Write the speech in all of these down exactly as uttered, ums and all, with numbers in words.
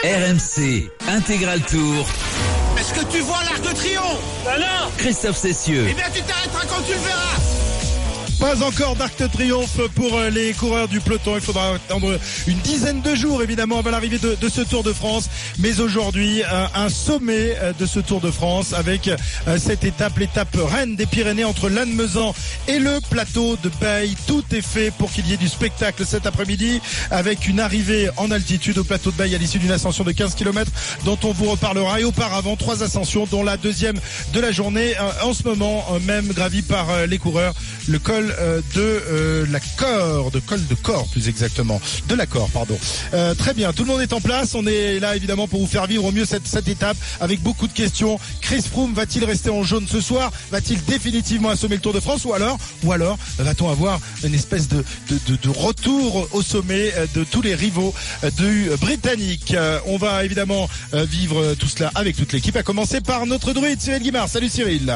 R M C Intégral Tour. Est-ce que tu vois l'Arc de Triomphe? Ah non. Christophe Cessieux. Eh bien tu t'arrêteras quand tu le verras. Pas encore d'Arc de Triomphe pour les coureurs du peloton. Il faudra attendre une dizaine de jours évidemment avant l'arrivée de, de ce Tour de France. Mais aujourd'hui, un, un sommet de ce Tour de France avec cette étape, l'étape reine des Pyrénées entre Lannemezan et le plateau de Baye. Tout est fait pour qu'il y ait du spectacle cet après-midi avec une arrivée en altitude au plateau de Baye à l'issue d'une ascension de quinze kilomètres dont on vous reparlera. Et auparavant, trois ascensions dont la deuxième de la journée en ce moment même gravie par les coureurs. Le col de euh, la corde, col de Cor plus exactement, de la Cor, pardon. Euh, très bien, tout le monde est en place. On est là évidemment pour vous faire vivre au mieux cette, cette étape avec beaucoup de questions. Chris Froome va-t-il rester en jaune ce soir? Va-t-il définitivement assommer le Tour de France? Ou alors, ou alors va-t-on avoir une espèce de, de, de, de retour au sommet de tous les rivaux du Britannique? On va évidemment vivre tout cela avec toute l'équipe, à commencer par notre druide Cyril Guimard. Salut Cyril.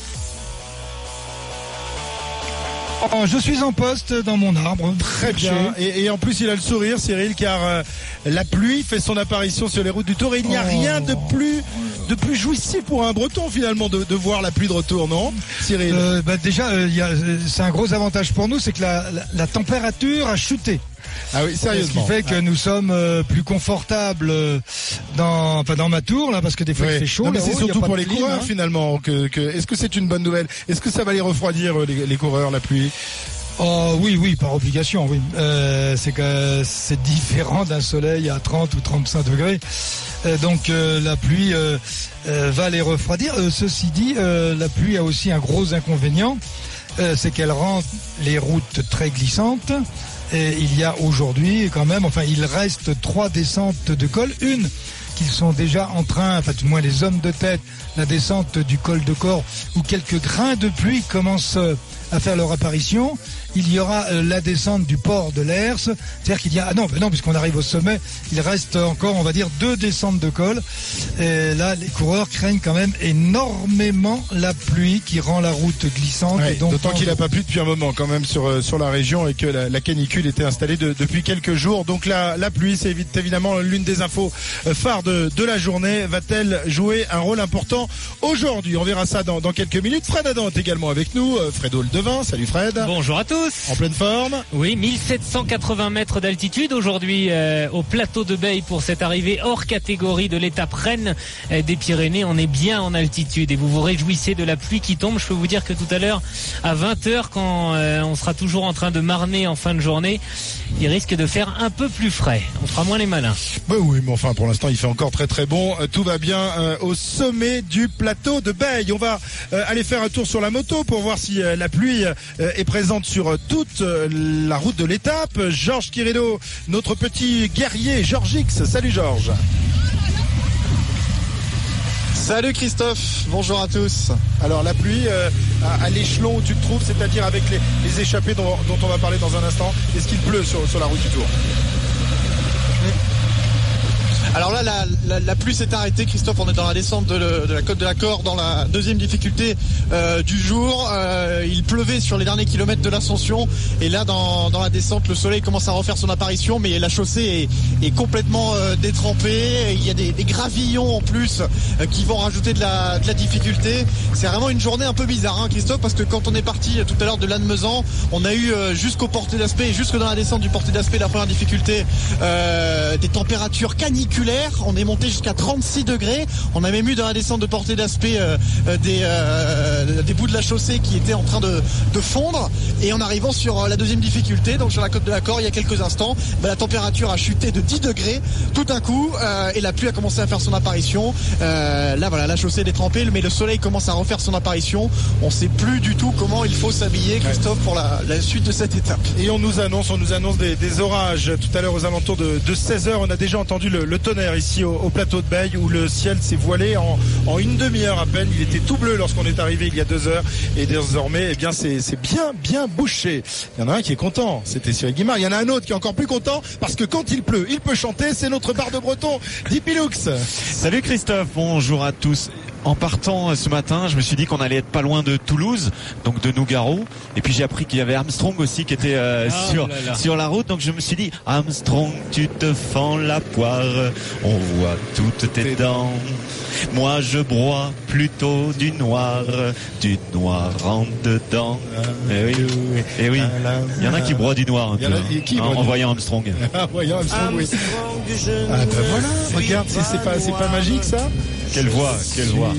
Oh, je suis en poste dans mon arbre. Très bien. Et, et en plus, il a le sourire, Cyril, car euh, la pluie fait son apparition sur les routes du Tour. Et il n'y a oh. rien de plus, de plus jouissif pour un Breton, finalement, de, de voir la pluie de retour, non, Cyril? euh, bah Déjà, euh, y a, c'est un gros avantage pour nous, c'est que la, la, la température a chuté. Ah oui, sérieusement. Ce qui fait que ah. nous sommes euh, plus confortables euh, dans, enfin dans ma tour, là, parce que des fois oui. il fait chaud. Non, mais c'est surtout pour les clim, coureurs, hein. finalement. Que, que, est-ce que c'est une bonne nouvelle? Est-ce que ça va les refroidir, les, les coureurs, la pluie? Oh oui, oui, par obligation, oui. Euh, c'est que c'est différent d'un soleil à trente ou trente-cinq degrés. Euh, donc euh, la pluie euh, euh, va les refroidir. Euh, ceci dit, euh, la pluie a aussi un gros inconvénient, euh, c'est qu'elle rend les routes très glissantes. Et il y a aujourd'hui quand même, enfin il reste trois descentes de col, une qu'ils sont déjà en train, enfin du moins les hommes de tête, la descente du col de Cor où quelques grains de pluie commencent à faire leur apparition. Il y aura euh, la descente du port de l'Hers, c'est-à-dire qu'il y a, ah non, ben non, puisqu'on arrive au sommet, il reste encore, on va dire, deux descentes de col. Et là, les coureurs craignent quand même énormément la pluie qui rend la route glissante. Ouais, et donc, d'autant qu'il n'a pas plu depuis un moment quand même sur sur la région et que la, la canicule était installée de, depuis quelques jours. Donc la, la pluie, c'est évidemment l'une des infos phares de, de la journée. Va-t-elle jouer un rôle important aujourd'hui? On verra ça dans, dans quelques minutes. Fred Adam est également avec nous. Fredo Ledevin, salut Fred. Bonjour à tous. En pleine forme. Oui, mille sept cent quatre-vingts mètres d'altitude aujourd'hui euh, au plateau de Baye pour cette arrivée hors catégorie de l'étape reine euh, des Pyrénées. On est bien en altitude et vous vous réjouissez de la pluie qui tombe. Je peux vous dire que tout à l'heure à vingt heures, quand euh, on sera toujours en train de marner en fin de journée, il risque de faire un peu plus frais. On fera moins les malins. Bah oui, mais enfin pour l'instant il fait encore très très bon. Euh, tout va bien euh, au sommet du plateau de Baye. On va euh, aller faire un tour sur la moto pour voir si euh, la pluie euh, est présente sur toute la route de l'étape. Georges Kirillo, notre petit guerrier, Georges X. Salut Georges. Salut Christophe, bonjour à tous. Alors la pluie euh, à, à l'échelon où tu te trouves, c'est-à-dire avec les, les échappées dont, dont on va parler dans un instant, est-ce qu'il pleut sur, sur la route du Tour? Alors là, la, la, la pluie s'est arrêtée, Christophe. On est dans la descente de, le, de la côte de la Cor, dans la deuxième difficulté euh, du jour. Euh, il pleuvait sur les derniers kilomètres de l'ascension. Et là, dans, dans la descente, le soleil commence à refaire son apparition. Mais la chaussée est, est complètement euh, détrempée. Il y a des, des gravillons en plus euh, qui vont rajouter de la, de la difficulté. C'est vraiment une journée un peu bizarre, hein, Christophe, parce que quand on est parti tout à l'heure de Lannemezan, on a eu euh, jusqu'au Portet d'Aspet et jusque dans la descente du Portet d'Aspet, la première difficulté, euh, des températures caniculaires. On est monté jusqu'à trente-six degrés. On a même eu dans la descente de Portet d'Aspet euh, des, euh, des bouts de la chaussée qui étaient en train de, de fondre. Et en arrivant sur la deuxième difficulté, donc sur la côte de la Cor, il y a quelques instants, bah, la température a chuté de dix degrés tout d'un coup euh, et la pluie a commencé à faire son apparition. Euh, là voilà, la chaussée est détrempée, mais le soleil commence à refaire son apparition. On ne sait plus du tout comment il faut s'habiller, Christophe, pour la, la suite de cette étape. Et on nous annonce, on nous annonce des, des orages tout à l'heure aux alentours de, de seize heures. On a déjà entendu le, le tonnerre ici au, au plateau de Baye où le ciel s'est voilé en, en une demi-heure à peine. Il était tout bleu lorsqu'on est arrivé il y a deux heures et désormais eh bien c'est, c'est bien bien bouché. Il y en a un qui est content, c'était Cyril Guimard. Il y en a un autre qui est encore plus content parce que quand il pleut, il peut chanter. C'est notre barde breton, Dipiloux. Salut Christophe, bonjour à tous. en partant ce matin, je me suis dit qu'on allait être pas loin de Toulouse, donc de Nougaro. Et puis j'ai appris qu'il y avait Armstrong aussi qui était euh, oh sur, sur la route. Donc je me suis dit, Armstrong, tu te fends la poire, on voit toutes tes dents. Moi je broie plutôt du noir, du noir en dedans. Eh oui, eh oui. Il y en a qui broient du noir un peu, hein, qui en, en voyant Armstrong. Ah, voyant Armstrong, oui. Ah ben voilà, regarde, c'est, c'est pas, c'est pas magique ça. Quelle voix, quelle voix.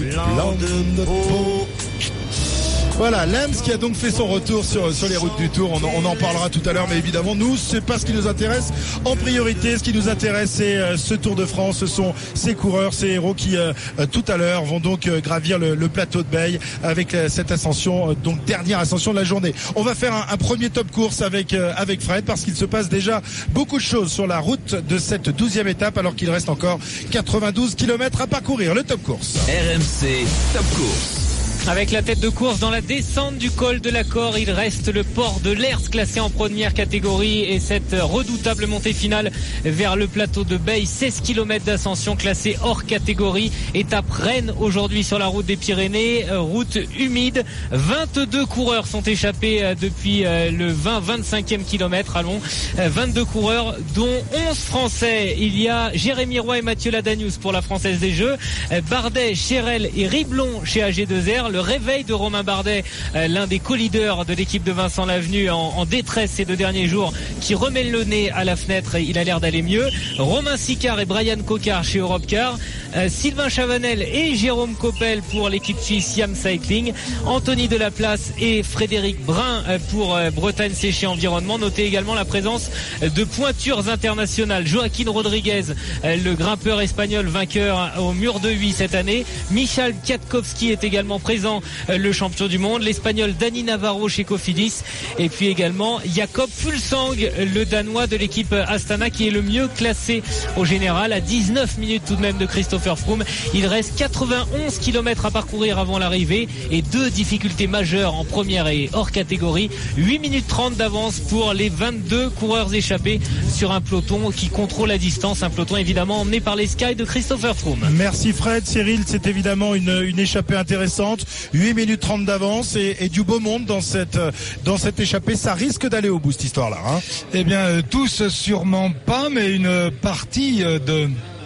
Voilà, Lance qui a donc fait son retour sur, sur les routes du Tour. On, on en parlera tout à l'heure, mais évidemment, nous, c'est pas ce qui nous intéresse en priorité. Ce qui nous intéresse, c'est euh, ce Tour de France. Ce sont ces coureurs, ces héros qui, euh, tout à l'heure, vont donc euh, gravir le, le plateau de Baye avec euh, cette ascension, euh, donc dernière ascension de la journée. On va faire un, un premier top course avec, euh, avec Fred, parce qu'il se passe déjà beaucoup de choses sur la route de cette douzième étape, alors qu'il reste encore quatre-vingt-douze kilomètres à parcourir. Le top course. R M C Top Course. Avec la tête de course dans la descente du col de l'Accord, il reste le port de l'Hers classé en première catégorie et cette redoutable montée finale vers le plateau de Baye, seize kilomètres d'ascension classée hors catégorie. Étape Rennes aujourd'hui sur la route des Pyrénées, route humide. vingt-deux coureurs sont échappés depuis le vingt vingt-cinquième kilomètre, allons, vingt-deux coureurs dont onze Français. Il y a Jérémy Roy et Mathieu Ladanius pour la Française des Jeux, Bardet, Chérel et Riblon chez A G deux R. Le réveil de Romain Bardet, euh, l'un des co-leaders de l'équipe de Vincent Lavenu en, en détresse ces deux derniers jours, qui remet le nez à la fenêtre. Il a l'air d'aller mieux. Romain Sicard et Brian Cocard chez Europcar. Euh, Sylvain Chavanel et Jérôme Coppel pour l'équipe suisse Yam Cycling. Anthony Delaplace et Frédéric Brun euh, pour euh, Bretagne Séché Environnement. Notez également la présence de pointures internationales. Joaquin Rodriguez, euh, le grimpeur espagnol vainqueur au Mur de Huy cette année. Michal Kwiatkowski est également présent, le champion du monde, l'espagnol Dani Navarro chez Cofidis, et puis également Jakob Fuglsang, le danois de l'équipe Astana, qui est le mieux classé au général à dix-neuf minutes tout de même de Christopher Froome. Il reste quatre-vingt-onze kilomètres à parcourir avant l'arrivée et deux difficultés majeures en première et hors catégorie. huit minutes trente d'avance pour les vingt-deux coureurs échappés sur un peloton qui contrôle la distance, un peloton évidemment emmené par les Sky de Christopher Froome. Merci Fred. Cyril, c'est évidemment une, une échappée intéressante. huit minutes trente d'avance et, et du beau monde dans cette, dans cette échappée. Ça risque d'aller au bout cette histoire-là, hein. Eh bien, euh, tous sûrement pas, mais une partie euh, de...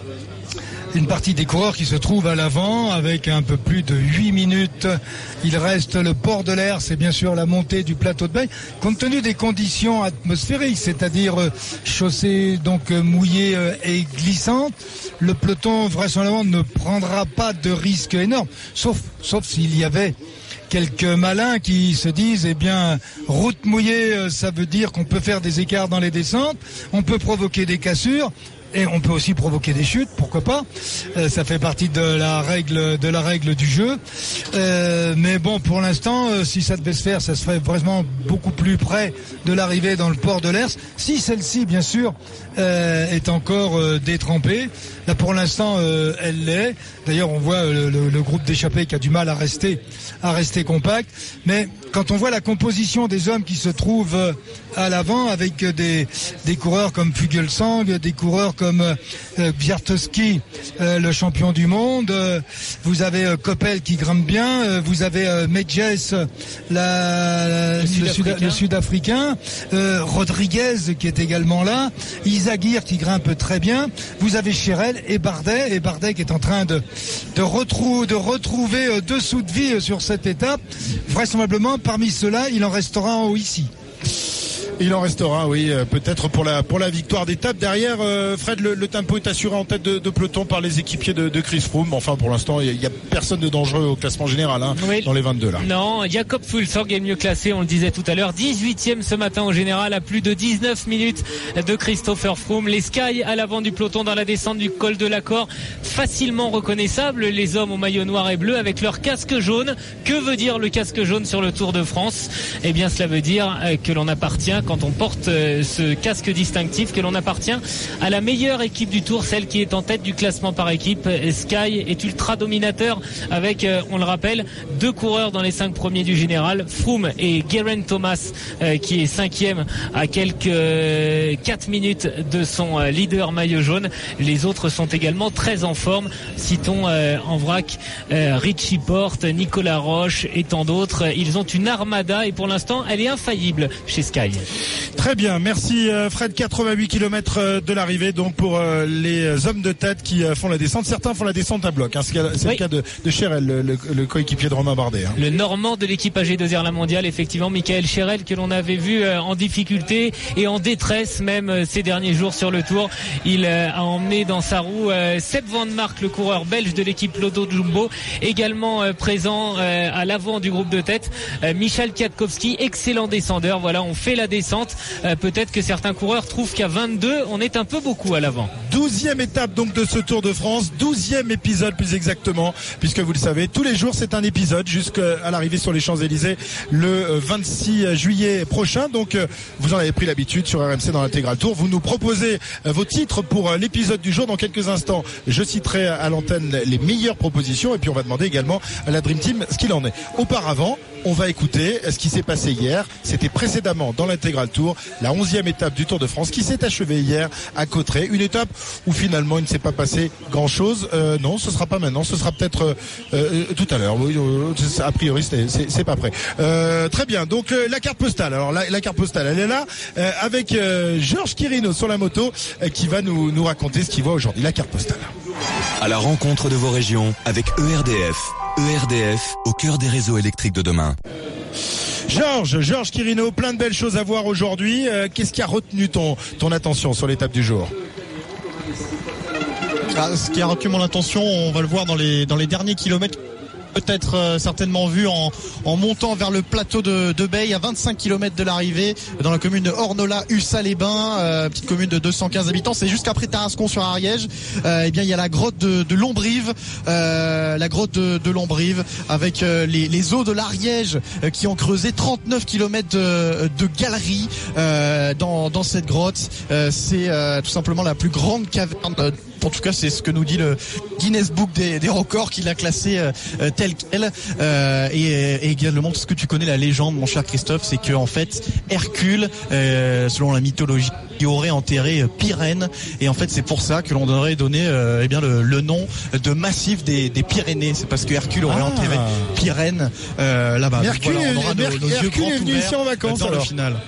Une partie des coureurs qui se trouvent à l'avant avec un peu plus de huit minutes. Il reste le port de l'Hers, c'est bien sûr la montée du plateau de Baye. Compte tenu des conditions atmosphériques, c'est-à-dire chaussée donc mouillée et glissante, le peloton vraisemblablement ne prendra pas de risque énorme, sauf, sauf s'il y avait quelques malins qui se disent, eh bien, route mouillée, ça veut dire qu'on peut faire des écarts dans les descentes, on peut provoquer des cassures. Et on peut aussi provoquer des chutes, pourquoi pas. Euh, ça fait partie de la règle de la règle du jeu. Euh, mais bon, pour l'instant, euh, si ça devait se faire, ça se ferait vraiment beaucoup plus près de l'arrivée dans le port de l'Hers. Si celle-ci, bien sûr, euh, est encore euh, détrempée. Là, pour l'instant, euh, elle l'est. D'ailleurs, on voit euh, le, le groupe d'échappés qui a du mal à rester, à rester compact. Mais quand on voit la composition des hommes qui se trouvent euh, à l'avant, avec euh, des, des coureurs comme Fuglsang, des coureurs comme euh, Kwiatkowski, euh, le champion du monde, euh, vous avez euh, Coppel qui grimpe bien, euh, vous avez euh, Medjes, la, le, Sud-Africain, le Sud-Africain, euh, Rodriguez qui est également là, Izagir qui grimpe très bien, vous avez Chérel et Bardet, et Bardet qui est en train de, de, retrou, de retrouver euh, deux sous de vie euh, sur cette étape. Vraisemblablement, parmi ceux-là, il en restera un haut ici. Il en restera, oui, euh, peut-être pour la pour la victoire d'étape. Derrière, euh, Fred, le, le tempo est assuré en tête de, de peloton par les équipiers de, de Chris Froome. Enfin, pour l'instant, il n'y a, a personne de dangereux au classement général, hein, oui. Dans les vingt-deux là. Non, Jakob Fuglsang est le mieux classé, on le disait tout à l'heure, dix-huitième ce matin au général, à plus de dix-neuf minutes de Christopher Froome. Les Sky à l'avant du peloton dans la descente du col de l'Accord, facilement reconnaissables, les hommes au maillot noir et bleu avec leur casque jaune. Que veut dire le casque jaune sur le Tour de France ? Eh bien, cela veut dire que l'on appartient quand on porte euh, ce casque distinctif que l'on appartient à la meilleure équipe du Tour, celle qui est en tête du classement par équipe. Sky est ultra dominateur avec, euh, on le rappelle, deux coureurs dans les cinq premiers du général, Froome et Geraint Thomas euh, qui est cinquième à quelques euh, quatre minutes de son euh, leader maillot jaune. Les autres sont également très en forme. Citons euh, en vrac euh, Richie Porte, Nicolas Roche et tant d'autres. Ils ont une armada et pour l'instant elle est infaillible chez Sky. Très bien, merci Fred. quatre-vingt-huit kilomètres de l'arrivée donc pour les hommes de tête qui font la descente. Certains font la descente à bloc, hein. C'est oui. le cas de, de Cherel, le, le, le coéquipier de Romain Bardet, hein. Le Normand de l'équipe A G deux R La Mondiale, effectivement, Michael Cherel, que l'on avait vu en difficulté et en détresse même ces derniers jours sur le Tour. Il a emmené dans sa roue Sepp Van Mark, le coureur belge de l'équipe Lotto Jumbo, également présent à l'avant du groupe de tête. Michal Kwiatkowski, excellent descendeur. Voilà, on fait la descente. Peut-être que certains coureurs trouvent qu'à vingt-deux, on est un peu beaucoup à l'avant. douzième étape donc de ce Tour de France, douzième épisode plus exactement, puisque vous le savez, tous les jours c'est un épisode jusqu'à l'arrivée sur les Champs-Élysées le vingt-six juillet prochain. Donc vous en avez pris l'habitude sur R M C dans l'Intégral Tour. Vous nous proposez vos titres pour l'épisode du jour. Dans quelques instants, je citerai à l'antenne les meilleures propositions et puis on va demander également à la Dream Team ce qu'il en est. Auparavant, on va écouter ce qui s'est passé hier. C'était précédemment dans l'Intégral Tour, la onzième étape du Tour de France qui s'est achevée hier à Cauterets. Une étape où finalement il ne s'est pas passé grand chose. Euh, non, ce sera pas maintenant, ce sera peut-être euh, euh, tout à l'heure. Oui, euh, a priori, c'est, c'est, c'est pas prêt. Euh, très bien. Donc euh, la carte postale. Alors la, la carte postale, elle est là euh, avec euh, Georges Quirino sur la moto euh, qui va nous, nous raconter ce qu'il voit aujourd'hui. La carte postale. À la rencontre de vos régions avec E R D F. E R D F au cœur des réseaux électriques de demain. Georges, Georges Quirino, plein de belles choses à voir aujourd'hui. Euh, qu'est-ce qui a retenu ton, ton attention sur l'étape du jour ? Ah, ce qui a retenu mon attention, on va le voir dans les, dans les derniers kilomètres. Peut-être euh, certainement vu en, en montant vers le plateau de, de Beille à vingt-cinq kilomètres de l'arrivée dans la commune de Ornola, Ussat-les-Bains, euh, petite commune de deux cent quinze habitants. C'est juste après Tarascon sur Ariège. Euh, et bien il y a la grotte de, de Lombrive, euh, la grotte de, de Lombrive avec euh, les, les eaux de l'Ariège euh, qui ont creusé trente-neuf kilomètres de, de galeries euh, dans, dans cette grotte. Euh, c'est euh, tout simplement la plus grande caverne. Euh, En tout cas, c'est ce que nous dit le Guinness Book des, des records qui l'a classé euh, tel quel. Euh, et, et également, ce que tu connais la légende, mon cher Christophe, c'est que en fait, Hercule, euh, selon la mythologie, il aurait enterré euh, Pyrène. Et en fait, c'est pour ça que l'on aurait donné euh, eh bien le, le nom de massif des, des Pyrénées. C'est parce que Hercule aurait ah. enterré Pyrène euh, là-bas. Hercule, voilà, on aura nos, nos Hercule yeux est venu ici en vacances dans alors. Le final.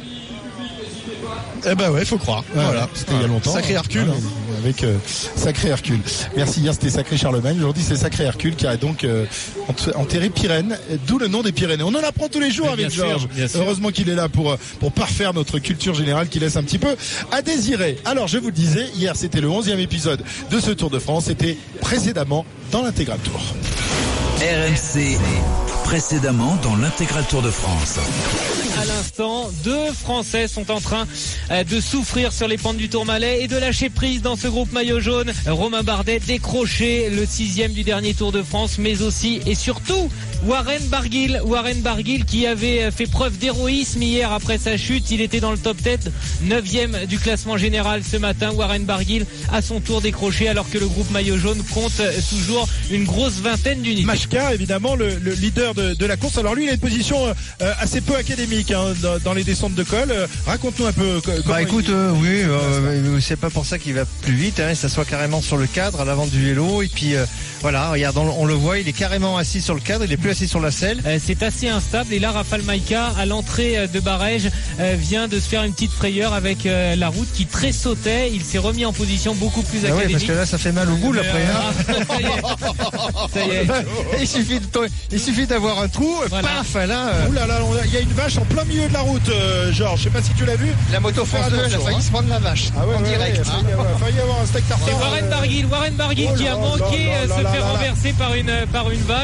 Eh ben ouais, faut croire. Ouais, voilà, c'était il y a longtemps. Sacré Hercule. Hein, hein. Avec euh, sacré Hercule. Merci, hier c'était sacré Charlemagne. Aujourd'hui c'est sacré Hercule qui a donc euh, enterré Pyrène, d'où le nom des Pyrénées. On en apprend tous les jours mais avec Georges. Heureusement qu'il est là pour pour parfaire notre culture générale qui laisse un petit peu à désirer. Alors je vous le disais, hier c'était le onzième épisode de ce Tour de France. C'était précédemment dans l'Intégral Tour. R M C, précédemment dans l'Intégral Tour de France. À l'instant, deux Français sont en train de souffrir sur les pentes du Tourmalet et de lâcher prise dans ce groupe maillot jaune. Romain Bardet décroché le sixième du dernier Tour de France, mais aussi et surtout Warren Barguil. Warren Barguil qui avait fait preuve d'héroïsme hier après sa chute. Il était dans le top dix, neuvième du classement général ce matin. Warren Barguil à son tour décroché alors que le groupe maillot jaune compte toujours une grosse vingtaine d'unités. Machka, évidemment, le, le leader de, de la course. Alors lui, il a une position euh, assez peu académique hein, dans, dans les descentes de col. Euh, raconte-nous un peu. Comment bah écoute, il... euh, oui, euh, c'est pas pour ça qu'il va plus vite. Hein, il s'assoit carrément sur le cadre à l'avant du vélo et puis euh, voilà, regarde, on, on le voit, il est carrément assis sur le cadre, il est plus assis sur la selle. Euh, c'est assez instable et là, Rafal Maïka à l'entrée de Barège euh, vient de se faire une petite frayeur avec euh, la route qui tressautait. Il s'est remis en position beaucoup plus académique. Ah oui, parce que là, ça fait mal au bout après. Euh, hein. ça y est. Ça y est. il suffit de, il suffit d'avoir un trou, voilà. Paf, là. Euh... Ouh là là, il y a une vache en plein milieu de la route, euh, Georges. Je sais pas si tu l'as vu. La moto France deux, elle a failli se prendre la vache. Ah ouais, en ouais, direct. Ouais, il a failli, failli avoir un steak tartare. C'est Warren Barguil, Warren Barguil oh qui a manqué là, là, se là, faire là, renverser par une par une vache.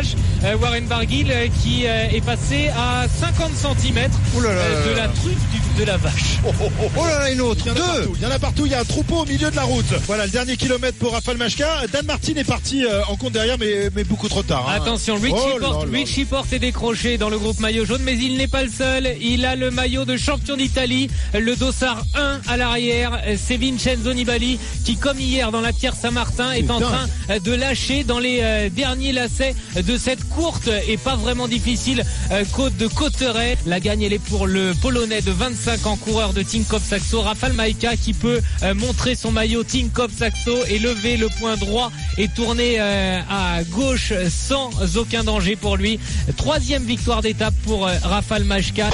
euh, Warren Barguil euh, qui euh, est passé à cinquante centimètres euh, de la truffe du, de la vache. Oh, oh, oh, oh là là, une autre, il y en a deux. partout, il y en a partout, il y a un troupeau au milieu de la route. Voilà le dernier kilomètre pour Rafal Majka. Dan Martin est parti euh, en compte derrière, mais, mais beaucoup trop tard. Hein. Attention, Richie oh Porte, Richie Porte est décroché dans le groupe maillot jaune, mais il n'est pas le seul. Il a le maillot de champion d'Italie, le dossard un à l'arrière. C'est Vincenzo Nibali qui, comme hier dans la Pierre Saint-Martin, est en train de lâcher dans les euh, derniers lacets de cette courte et pas vraiment difficile euh, côte de Cauterets. La gagne, elle est pour le Polonais de vingt-cinq ans, coureur de Tinkoff Saxo, Rafal Majka, qui peut euh, montrer son maillot Tinkoff Saxo et lever le poing droit et tourner euh, à gauche sans aucun danger pour lui. Troisième victoire d'étape pour euh, Rafal Majka.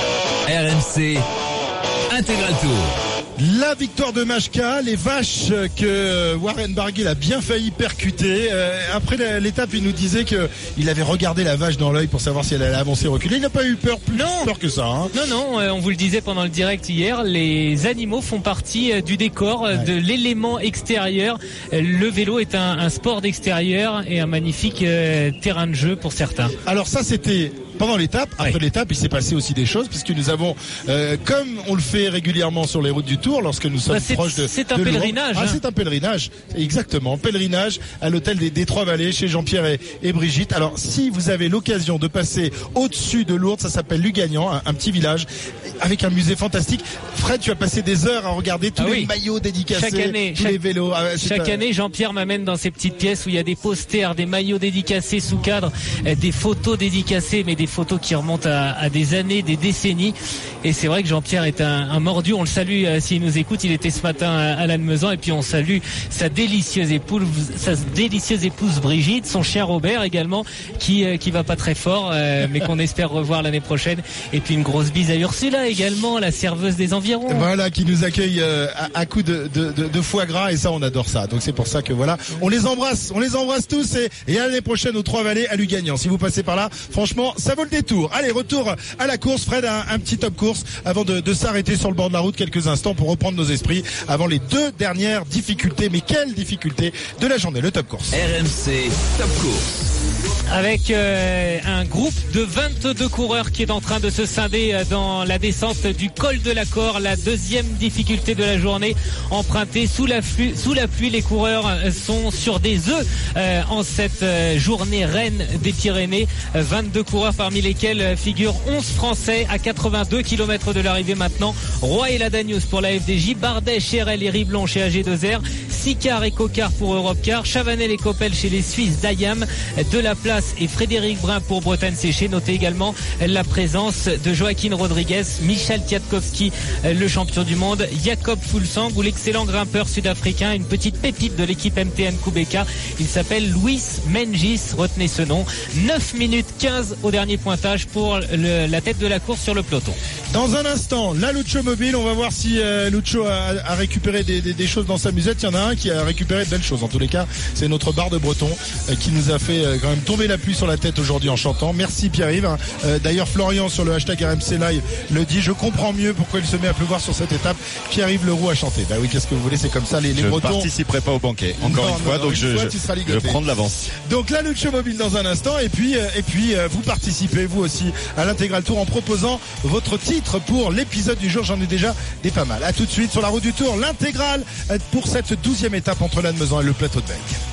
R M C Intégral Tour. La victoire de Majka, les vaches que Warren Barguil a bien failli percuter. Après l'étape, il nous disait qu'il avait regardé la vache dans l'œil pour savoir si elle allait avancer ou reculer. Il n'a pas eu peur, plus non. peur que ça. Hein. Non, non, on vous le disait pendant le direct hier, les animaux font partie du décor, ouais. de l'élément extérieur. Le vélo est un, un sport d'extérieur et un magnifique euh, terrain de jeu pour certains. Alors ça, c'était pendant l'étape. Après oui. l'étape, il s'est passé aussi des choses puisque nous avons, euh, comme on le fait régulièrement sur les routes du Tour, lorsque nous sommes bah proches de c'est un de pèlerinage. Ah, hein. c'est un pèlerinage, exactement. Pèlerinage à l'hôtel des, des Trois-Vallées chez Jean-Pierre et, et Brigitte. Alors, si vous avez l'occasion de passer au-dessus de Lourdes, ça s'appelle Lugagnan, un, un petit village avec un musée fantastique. Fred, tu as passé des heures à regarder tous ah, les oui. maillots dédicacés, chaque année, tous chaque, les vélos. Ah, chaque un... année, Jean-Pierre m'amène dans ces petites pièces où il y a des posters, des maillots dédicacés sous cadre, des photos dédicacées, mais des photos qui remontent à, à des années, des décennies. Et c'est vrai que Jean-Pierre est un, un mordu. On le salue euh, s'il nous écoute. Il était ce matin à, à Lannemezan. Et puis on salue sa délicieuse épouse, sa délicieuse épouse Brigitte, son chien Robert également, qui euh, qui va pas très fort, euh, mais qu'on espère revoir l'année prochaine. Et puis une grosse bise à Ursula également, la serveuse des environs. Voilà, qui nous accueille euh, à, à coups de, de, de, de foie gras. Et ça, on adore ça. Donc c'est pour ça que voilà, on les embrasse, on les embrasse tous. Et, et à l'année prochaine aux Trois-Vallées à Lugagnan. Si vous passez par là, franchement, ça vaut le détour. Allez, retour à la course. Fred, un, un petit top course avant de, de s'arrêter sur le bord de la route quelques instants pour reprendre nos esprits avant les deux dernières difficultés. Mais quelles difficultés de la journée, le top course. R M C Top Course. Avec euh, un groupe de vingt-deux coureurs qui est en train de se scinder dans la descente du col de la Cor, la deuxième difficulté de la journée, empruntée sous la pluie. Sous la pluie, les coureurs sont sur des œufs euh, en cette euh, journée reine des Pyrénées. vingt-deux coureurs parmi lesquels figurent onze Français à quatre-vingt-deux kilomètres de l'arrivée maintenant. Roy et Ladagnos pour la F D J, Bardet, Cherel et Riblon chez A G deux R, Sicard et Cocard pour Europcar, Chavanel et Coppel chez les Suisses d'Ayam, De La Place et Frédéric Brun pour Bretagne Séché. Notez également la présence de Joaquin Rodriguez, Michel Kwiatkowski, le champion du monde, Jakob Fuglsang ou l'excellent grimpeur sud-africain, une petite pépite de l'équipe M T N Kubeka. Il s'appelle Luis Mengis, retenez ce nom. neuf minutes quinze au dernier pointage pour le, la tête de la course sur le peloton. Dans un instant, la Lucho Mobile, on va voir si euh, Lucho a, a récupéré des, des, des choses dans sa musette. Il y en a un qui a récupéré de belles choses. En tous les cas, c'est notre barre de breton euh, qui nous a fait euh, quand même tomber la pluie sur la tête aujourd'hui en chantant. Merci Pierre-Yves. Euh, d'ailleurs, Florian sur le hashtag R M C Live le dit. Je comprends mieux pourquoi il se met à pleuvoir sur cette étape. Pierre-Yves Leroux a chanté. Bah oui, qu'est-ce que vous voulez, c'est comme ça. Les, les je Bretons. Je participerai pas au banquet. Encore non, une fois, non, donc une je, fois, je, je prends de l'avance. Donc la Lucho Mobile dans un instant. Et puis, euh, et puis euh, vous participez vous aussi à l'intégral tour en proposant votre titre pour l'épisode du jour. J'en ai déjà des pas mal. À tout de suite sur la route du Tour, l'intégrale pour cette douzième étape entre Lannemezan et le plateau de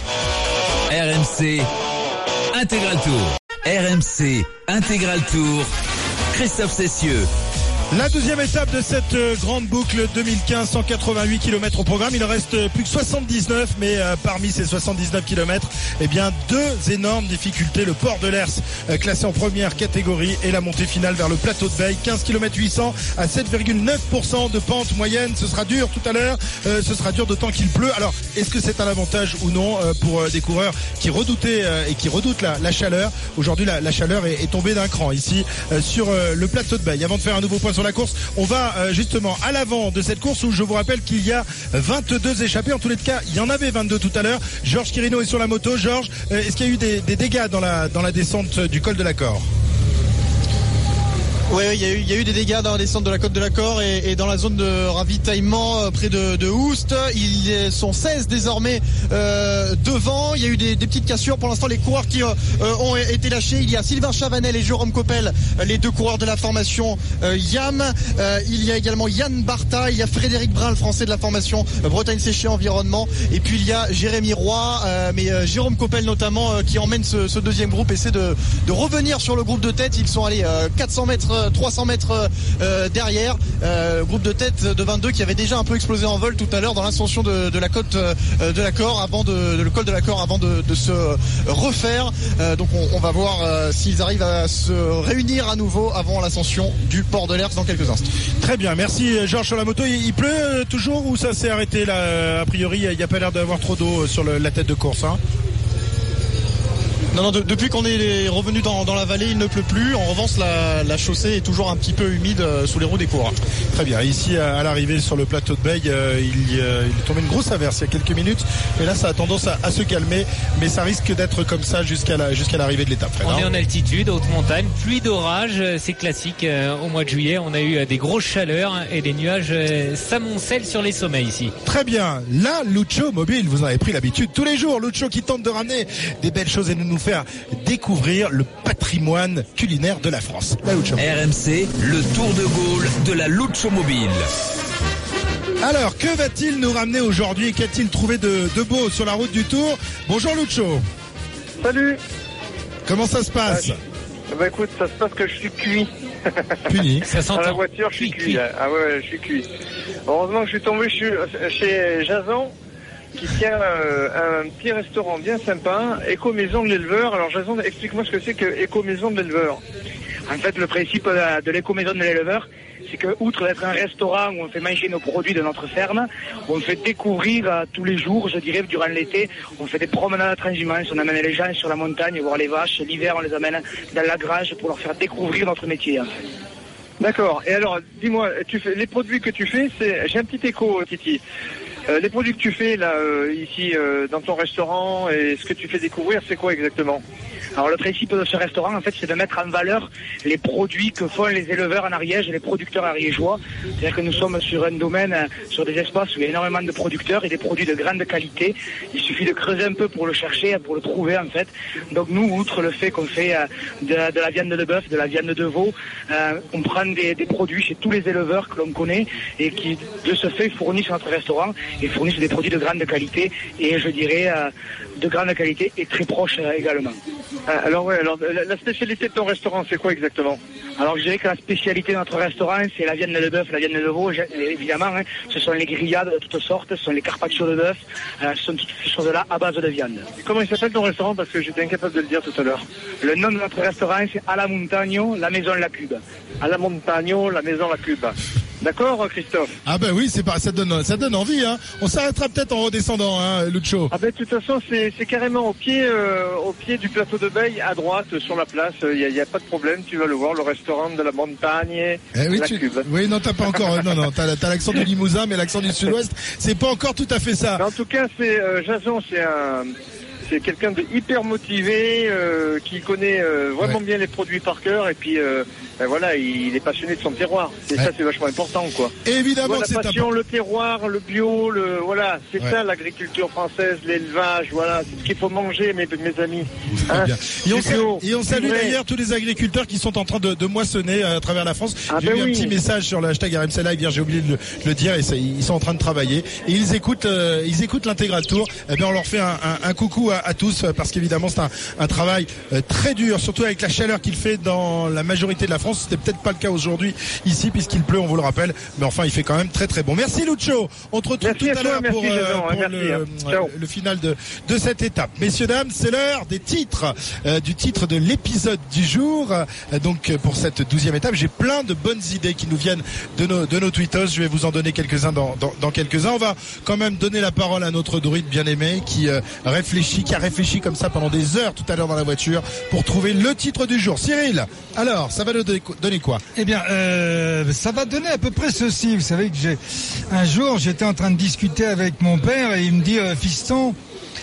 Bègue. R M C Intégral Tour. R M C Intégral Tour. Christophe Cessieux. La deuxième étape de cette grande boucle deux mille quinze, cent quatre-vingt-huit kilomètres au programme. Il en reste plus que soixante-dix-neuf, mais euh, parmi ces soixante-dix-neuf kilomètres, eh bien deux énormes difficultés. Le port de l'Hers, euh, classé en première catégorie, et la montée finale vers le plateau de Bègue, quinze kilomètres huit cents à sept virgule neuf pour cent de pente moyenne. Ce sera dur tout à l'heure. Euh, ce sera dur d'autant qu'il pleut. Alors, est-ce que c'est un avantage ou non euh, pour euh, des coureurs qui redoutaient euh, et qui redoutent la, la chaleur? Aujourd'hui, la, la chaleur est, est tombée d'un cran ici euh, sur euh, le plateau de Bègue. Avant de faire un nouveau point sur la course, on va euh, justement à l'avant de cette course où je vous rappelle qu'il y a vingt-deux échappés. En tous les cas, il y en avait vingt-deux tout à l'heure. Georges Quirino est sur la moto. Georges, euh, est-ce qu'il y a eu des, des dégâts dans la, dans la descente du col de la Cor? Oui, il y a eu, il y a eu des dégâts dans la descente de la côte de l'Accord et, et dans la zone de ravitaillement euh, près de, de Oust. Ils sont seize désormais euh, devant. Il y a eu des, des petites cassures. Pour l'instant, les coureurs qui euh, ont été lâchés, il y a Sylvain Chavanel et Jérôme Coppel, les deux coureurs de la formation euh, YAM. Euh, il y a également Yann Barta, il y a Frédéric Brun, le français de la formation euh, Bretagne Séché Environnement. Et puis il y a Jérémy Roy, euh, mais euh, Jérôme Coppel notamment, euh, qui emmène ce, ce deuxième groupe, essaie de, de revenir sur le groupe de tête. Ils sont allés euh, quatre cents mètres, trois cents mètres euh, derrière. Euh, groupe de tête de vingt-deux qui avait déjà un peu explosé en vol tout à l'heure dans l'ascension de, de la côte euh, de l'Accord, avant de, de le col de l'Accord, avant de, de se refaire. Euh, donc on, on va voir euh, s'ils arrivent à se réunir à nouveau avant l'ascension du port de l'Herse dans quelques instants. Très bien, merci Georges sur la moto. Il, il pleut toujours ou ça s'est arrêté là? A priori, il n'y a pas l'air d'avoir trop d'eau sur le, la tête de course, hein. Non, non, de, depuis qu'on est revenu dans, dans la vallée, il ne pleut plus. En revanche, la, la chaussée est toujours un petit peu humide euh, sous les roues des coureurs. Très bien. Ici, à, à l'arrivée sur le plateau de Beille, euh, il, euh, il est tombé une grosse averse il y a quelques minutes. Mais là, ça a tendance à, à se calmer. Mais ça risque d'être comme ça jusqu'à la, jusqu'à l'arrivée de l'étape. On est en altitude, haute montagne, pluie d'orage. C'est classique. Euh, au mois de juillet, on a eu des grosses chaleurs et des nuages euh, s'amoncellent sur les sommets ici. Très bien. Là, Lucho Mobile, vous en avez pris l'habitude tous les jours. Lucho qui tente de ramener des belles choses et de nous faire découvrir le patrimoine culinaire de la France. La Lucho. R M C, le tour de Gaulle de la Lucho Mobile. Alors, que va-t-il nous ramener aujourd'hui? Qu'a-t-il trouvé de, de beau sur la route du Tour? Bonjour Lucho. Salut. Comment ça se passe? Ah, bah écoute, ça se passe que je suis cuit. Cuit. Ça s'entend. Dans la voiture, je suis cuit. cuit. Ah ouais, je suis cuit. Heureusement que je suis tombé chez Jason, qui tient euh, un petit restaurant bien sympa, Éco-Maison de l'éleveur. Alors Jason, explique-moi ce que c'est que Éco-Maison de l'éleveur. En fait, le principe de l'Éco-Maison de l'éleveur, c'est que, outre d'être un restaurant où on fait manger nos produits de notre ferme, où on fait découvrir euh, tous les jours, je dirais, durant l'été, on fait des promenades à transhumance, on amène les gens sur la montagne, voir les vaches. L'hiver, on les amène dans la grange pour leur faire découvrir notre métier. En fait. D'accord. Et alors, dis-moi, tu fais les produits que tu fais, c'est, j'ai un petit écho, Titi. Euh, les produits que tu fais là, euh, ici, euh, dans ton restaurant, et ce que tu fais découvrir, c'est quoi exactement? Alors le principe de ce restaurant, en fait, c'est de mettre en valeur les produits que font les éleveurs en Ariège et les producteurs ariégeois. C'est-à-dire que nous sommes sur un domaine, sur des espaces où il y a énormément de producteurs et des produits de grande qualité. Il suffit de creuser un peu pour le chercher, pour le trouver, en fait. Donc nous, outre le fait qu'on fait euh, de, de la viande de bœuf, de la viande de veau, euh, on prend des, des produits chez tous les éleveurs que l'on connaît et qui, de ce fait, fournissent notre restaurant et fournissent des produits de grande qualité et, je dirais, euh, de grande qualité et très proches euh, également. Alors ouais, alors la spécialité de ton restaurant, c'est quoi exactement? Alors je dirais que la spécialité de notre restaurant, c'est la viande de bœuf, la viande de veau, évidemment. Hein, ce sont les grillades de toutes sortes, ce sont les carpaccio de bœuf, euh, ce sont toutes ces choses-là à base de viande. Comment il s'appelle ton restaurant? Parce que j'étais incapable de le dire tout à l'heure. Le nom de notre restaurant, c'est À la Montagno, la maison La Cube. À la Montagno, la maison La Cube. D'accord, Christophe? Ah ben oui, c'est pas, ça donne, ça donne envie, hein. On s'arrêtera peut-être en redescendant, hein, Lucho. Ah ben de toute façon, c'est, c'est carrément au pied, euh, au pied du plateau de Beille, à droite, sur la place. Il y, y a pas de problème, tu vas le voir, le restaurant de la montagne, eh oui, la tu... Cube. Oui, non, t'as pas encore, non, non, t'as, t'as l'accent du Limousin, mais l'accent du Sud-Ouest, c'est pas encore tout à fait ça. Mais en tout cas, c'est euh, Jason, c'est un. C'est quelqu'un de hyper motivé, euh, qui connaît euh, vraiment ouais. bien les produits par cœur et puis euh, ben voilà, il, il est passionné de son terroir. Et ouais. ça, c'est vachement important, quoi. Évidemment, voilà, c'est la passion, important. Le terroir, le bio, le voilà, c'est ouais. ça l'agriculture française, l'élevage, voilà, c'est ce qu'il faut manger, mes mes amis. Hein, et, on salue, et on salue d'ailleurs tous les agriculteurs qui sont en train de, de moissonner à travers la France. Ah J'ai ben eu oui. un petit message sur le hashtag R M C Live hier, j'ai oublié de le, de le dire, et ça, ils sont en train de travailler et ils écoutent, euh, ils écoutent l'Intégral Tour. Eh bien, on leur fait un, un, un coucou à, à tous parce que évidemment c'est un, un travail euh, très dur, surtout avec la chaleur qu'il fait dans la majorité de la France. C'était peut-être pas le cas aujourd'hui ici puisqu'il pleut, on vous le rappelle, mais enfin il fait quand même très très bon. Merci Lucho, on te retrouve merci tout à, à l'heure pour, merci, euh, pour merci, le, hein. le final de, de cette étape. Messieurs dames, c'est l'heure des titres, euh, du titre de l'épisode du jour. Euh, donc pour cette douzième étape, j'ai plein de bonnes idées qui nous viennent de nos, de nos tweetos. Je vais vous en donner quelques-uns dans, dans, dans quelques-uns. On va quand même donner la parole à notre druide bien aimé qui euh, réfléchit, qui a réfléchi comme ça pendant des heures tout à l'heure dans la voiture pour trouver le titre du jour. Cyril, alors ça va nous donner quoi? Eh bien euh, ça va donner à peu près ceci. Vous savez que j'ai un jour j'étais en train de discuter avec mon père et il me dit euh, fiston,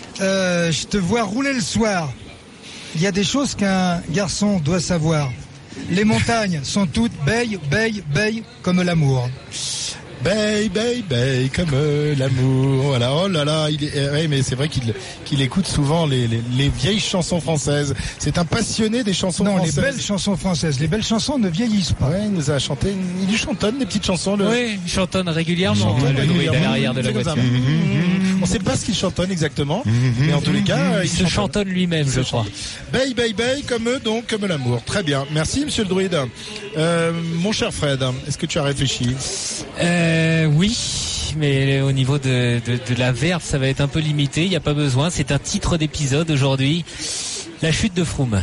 euh, je te vois rouler le soir. Il y a des choses qu'un garçon doit savoir. Les montagnes sont toutes beilles, beilles, beilles comme l'amour. Bay, bay, bay, comme euh, l'amour. Voilà. Oh là là, il est, euh, ouais, mais c'est vrai qu'il qu'il écoute souvent les, les, les vieilles chansons françaises. C'est un passionné des chansons non, françaises. Non, les belles chansons françaises. Les belles chansons ne vieillissent pas. Ouais, il nous a chanté, il lui chantonne des petites chansons. Le... Oui, il chantonne régulièrement. Il chantonne le régulièrement. à l'arrière de la voiture. Mmh. On ne sait pas ce qu'il chantonne exactement, mmh. mais en tous les cas, il, il se chantonne, chantonne lui-même, je crois. Bay, bay, bay, comme eux, donc comme l'amour. Très bien. Merci, Monsieur le Druide. Euh, mon cher Fred, est-ce que tu as réfléchi? Euh, oui. Mais au niveau de, de, de la verve, ça va être un peu limité. Il n'y a pas besoin. C'est un titre d'épisode aujourd'hui. La chute de Froome.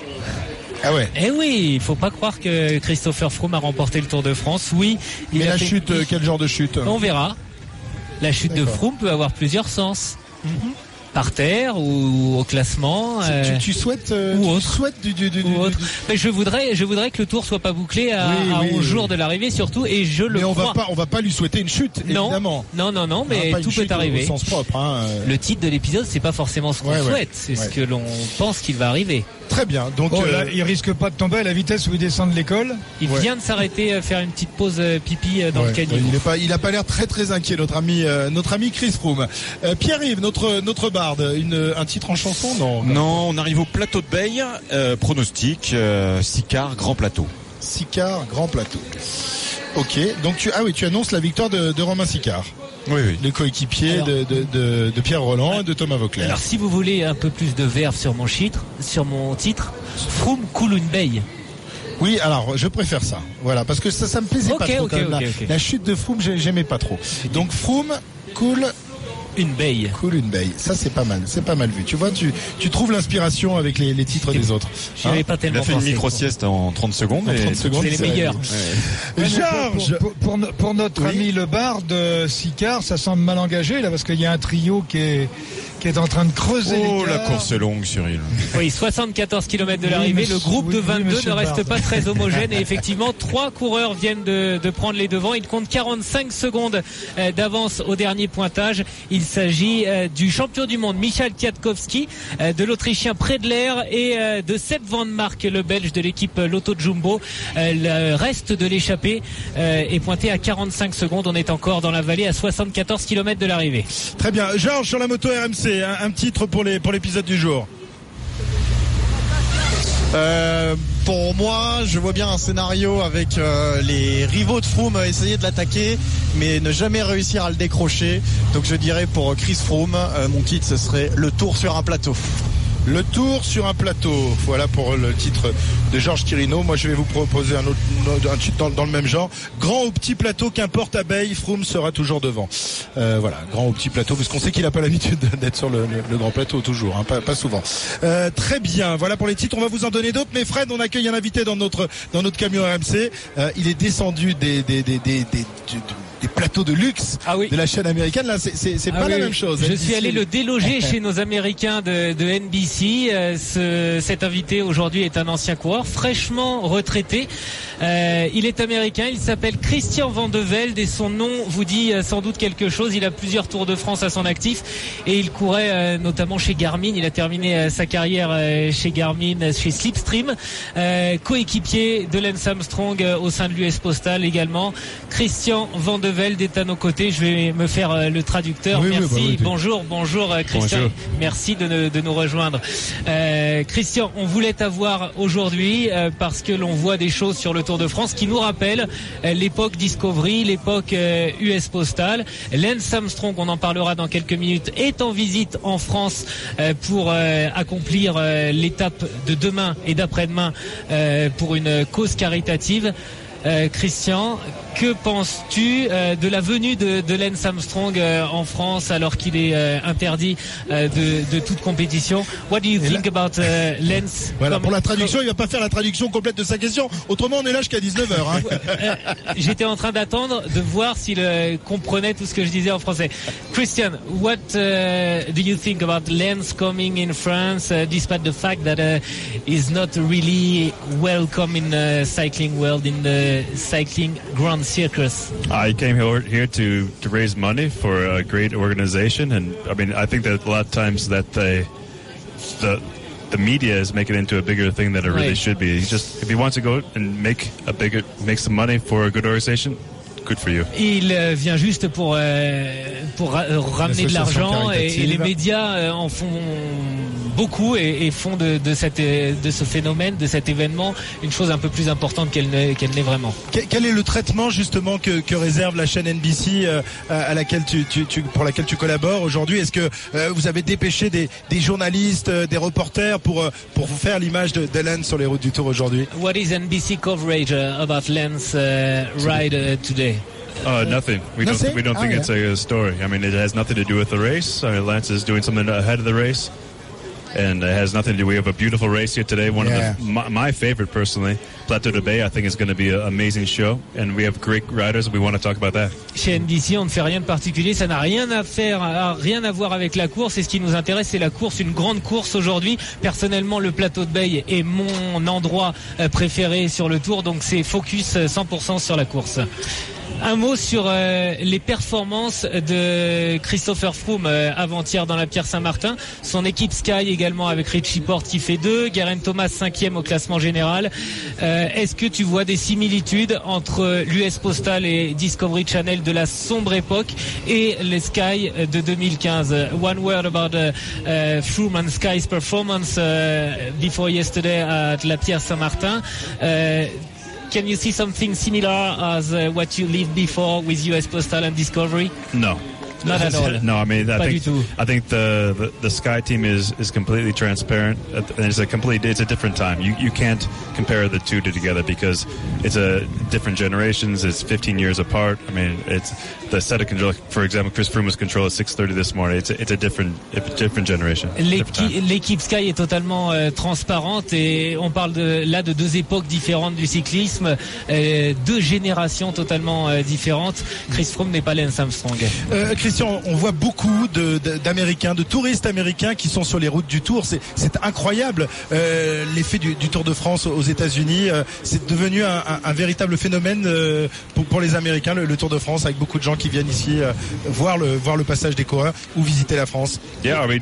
Ah ouais. Eh oui, il faut pas croire que Christopher Froome a remporté le Tour de France. Oui. Il Mais a la fait... chute, quel genre de chute? On verra. La chute D'accord. de Froome peut avoir plusieurs sens. Mm-hmm. Par terre ou au classement. Euh, tu, tu souhaites euh, ou tu autre. Souhaites du, du, du, ou autre. Du... Mais je voudrais, je voudrais que le Tour soit pas bouclé à, oui, à oui, onze oui. jours de l'arrivée surtout, et je le mais on crois. va pas, on va pas lui souhaiter une chute, non, évidemment. Non, non, non, mais tout peut arriver. Au sens propre, hein. Le titre de l'épisode, c'est pas forcément ce qu'on ouais, souhaite, ouais. c'est ouais. ce que l'on pense qu'il va arriver. Très bien. Donc, oh, euh... là, il risque pas de tomber à la vitesse où il descend de l'école. Il ouais. vient de s'arrêter, euh, faire une petite pause euh, pipi euh, dans ouais. le caniveau. Il est pas, il a pas l'air très très inquiet, notre ami, euh, notre ami Chris Froome. Euh, Pierre-Yves, notre notre barde, une, un titre en chanson, non? Non, on arrive au plateau de Beille. Euh, pronostic, euh, Sicard, Grand Plateau. Sicard, Grand Plateau. Ok. Donc tu, ah oui, tu annonces la victoire de, de Romain Sicard. Oui, oui. Le coéquipier alors, de, de, de, de Pierre Roland et de Thomas Vauclair. Alors, si vous voulez un peu plus de verve sur mon titre, sur mon titre, Froome coule une beille. Oui, alors je préfère ça. Voilà, parce que ça, ça me plaisait okay, pas trop. Okay, quand okay, la, okay. la chute de Froome, j'aimais pas trop. Donc Froome coule une beille. Cool une beille. Ça c'est pas mal, c'est pas mal vu. Tu vois, tu tu trouves l'inspiration avec les, les titres des autres. J'y avais pas tellement Il a fait pensé, une micro-sieste en trente secondes. En trente secondes, c'est les meilleurs. Ouais. Georges, pour, pour, pour, pour notre oui. ami le barde Sicard, ça semble mal engagé là parce qu'il y a un trio qui est qui est en train de creuser oh, l'écart. La course est longue, Cyril. Oui, soixante-quatorze kilomètres de l'arrivée. Oui, le groupe oui, de vingt-deux oui, ne reste Bard. pas très homogène. Et effectivement, trois coureurs viennent de, de prendre les devants. Ils comptent quarante-cinq secondes d'avance au dernier pointage. Il s'agit du champion du monde, Michal Kwiatkowski, de l'Autrichien Predler et de Sepp Van Mark, le Belge de l'équipe Lotto Jumbo. Le reste de l'échappée est pointé à quarante-cinq secondes. On est encore dans la vallée à soixante-quatorze kilomètres de l'arrivée. Très bien. Georges, sur la moto R M C. Un, un titre pour les pour l'épisode du jour. Euh, pour moi, je vois bien un scénario avec euh, les rivaux de Froome essayer de l'attaquer, mais ne jamais réussir à le décrocher. Donc je dirais pour Chris Froome, euh, mon titre ce serait le Tour sur un plateau. Le Tour sur un plateau. Voilà pour le titre de Georges Quirino. Moi, je vais vous proposer un autre un titre dans, dans le même genre. Grand ou petit plateau, qu'importe à Beille, Froome sera toujours devant. Euh, voilà, grand ou petit plateau, parce qu'on sait qu'il n'a pas l'habitude d'être sur le, le, le grand plateau toujours, hein, pas, pas souvent. Euh, très bien. Voilà pour les titres. On va vous en donner d'autres. Mais Fred, on accueille un invité dans notre dans notre camion R M C. Euh, il est descendu des des des des, des, des des plateaux de luxe ah oui. de la chaîne américaine. Là, c'est, c'est, c'est ah pas oui, la même chose. Je N B C. suis allé le déloger chez nos Américains de, de N B C. Euh, ce, cet invité aujourd'hui est un ancien coureur, fraîchement retraité. Euh, il est américain. Il s'appelle Christian Van de Velde et son nom vous dit euh, sans doute quelque chose. Il a plusieurs Tours de France à son actif et il courait euh, notamment chez Garmin. Il a terminé euh, sa carrière euh, chez Garmin, euh, chez Slipstream, euh, coéquipier de Lance Armstrong euh, au sein de l'U S Postal également. Christian Van de Velde est à nos côtés. Je vais me faire euh, le traducteur. Oui, Merci. Oui, bah, oui, bonjour, bonjour euh, Christian. Bonjour. Merci de, de nous rejoindre. Euh, Christian, on voulait t'avoir aujourd'hui euh, parce que l'on voit des choses sur le Tour de France qui nous rappellent euh, l'époque Discovery, l'époque euh, U S Postal. Lance Armstrong, on en parlera dans quelques minutes, est en visite en France euh, pour euh, accomplir euh, l'étape de demain et d'après-demain euh, pour une cause caritative. Euh, Christian, que penses-tu euh, de la venue de, de Lance Armstrong euh, en France alors qu'il est euh, interdit euh, de, de toute compétition? What do you think là... about uh, Lance? Voilà, comme, pour la traduction, comme... il va pas faire la traduction complète de sa question. Autrement, on est là jusqu'à dix-neuf heures. Hein. euh, J'étais en train d'attendre de voir s'il euh, comprenait tout ce que je disais en français. Christian, what uh, do you think about Lance coming in France, uh, despite the fact that uh, he's not really welcome in the cycling world, in the cycling grand circus? I came here, here to, to raise money for a great organization, and I mean I think that a lot of times that they the the media is making it into a bigger thing than it really Ouais. should be. He just, if he wants to go and make a bigger, make some money for a good organization, good for you. Il euh, vient juste pour euh, pour ra- ramener de l'argent et, et les médias euh, en font beaucoup et, et font de, de, cette, de ce phénomène, de cet événement, une chose un peu plus importante qu'elle n'est, qu'elle n'est vraiment. Quel est le traitement justement que, que réserve la chaîne N B C euh, à laquelle tu, tu, tu, pour laquelle tu collabores aujourd'hui? Est-ce que euh, vous avez dépêché des, des journalistes, euh, des reporters pour, euh, pour vous faire l'image de, de Lance sur les routes du Tour aujourd'hui? What is N B C coverage uh, about Lance uh, ride uh, today? Uh, nothing. We Nothing? don't. We don't Oh, think yeah. it's a, a story. I mean, it has nothing to do with the race. I mean, Lance is doing something ahead of the race, and it has nothing to do. We have a beautiful race here today. One Yeah. of the my, my favorite personally, Plateau de Bay. I think is going to be an amazing show, and we have great riders. And we want to talk about that. Chez N B C, on ne fait rien de particulier. Ça n'a rien à faire, à- rien à voir avec la course. Et ce qui nous intéresse, c'est la course, une grande course aujourd'hui. Personnellement, le plateau de Bay est mon endroit euh, préféré sur le Tour. Donc, c'est focus euh, cent pour cent sur la course. Un mot sur euh, les performances de Christopher Froome euh, avant-hier dans la Pierre Saint-Martin. Son équipe Sky également avec Richie Porte qui fait deux, Geraint Thomas cinquième au classement général. Euh, est-ce que tu vois des similitudes entre l'U S Postal et Discovery Channel de la sombre époque et les Sky de deux mille quinze? One word about uh, uh, Froome and Sky's performance uh, before yesterday at la Pierre Saint-Martin. Uh, Can you see something similar as uh, what you lived before with U S Postal and Discovery? No. Not at all. No, I mean, I Pas think du tout. I think the, the the Sky team is is completely transparent. Uh, It's a complete. It's a different time. You you can't compare the two together because it's a different generations. It's fifteen years apart. I mean, it's the set of control. For example, Chris Froome was control at six thirty this morning. It's a, it's a different a different generation. different time. L'équi- L'équipe Sky est totalement euh, transparente et on parle de, là de deux époques différentes du cyclisme, euh, deux générations totalement euh, différentes. Chris Froome n'est pas Lance Armstrong. Euh, Christian, on voit beaucoup de- de- d'Américains, de touristes américains qui sont sur les routes du Tour. C'est, c'est incroyable euh, l'effet du, du Tour de France aux États-Unis. Euh, c'est devenu un, un- un véritable phénomène euh, pour, pour les Américains, le, le Tour de France, avec beaucoup de gens qui viennent ici euh, voir le voir le passage des coureurs ou visiter la France. Yeah, I mean,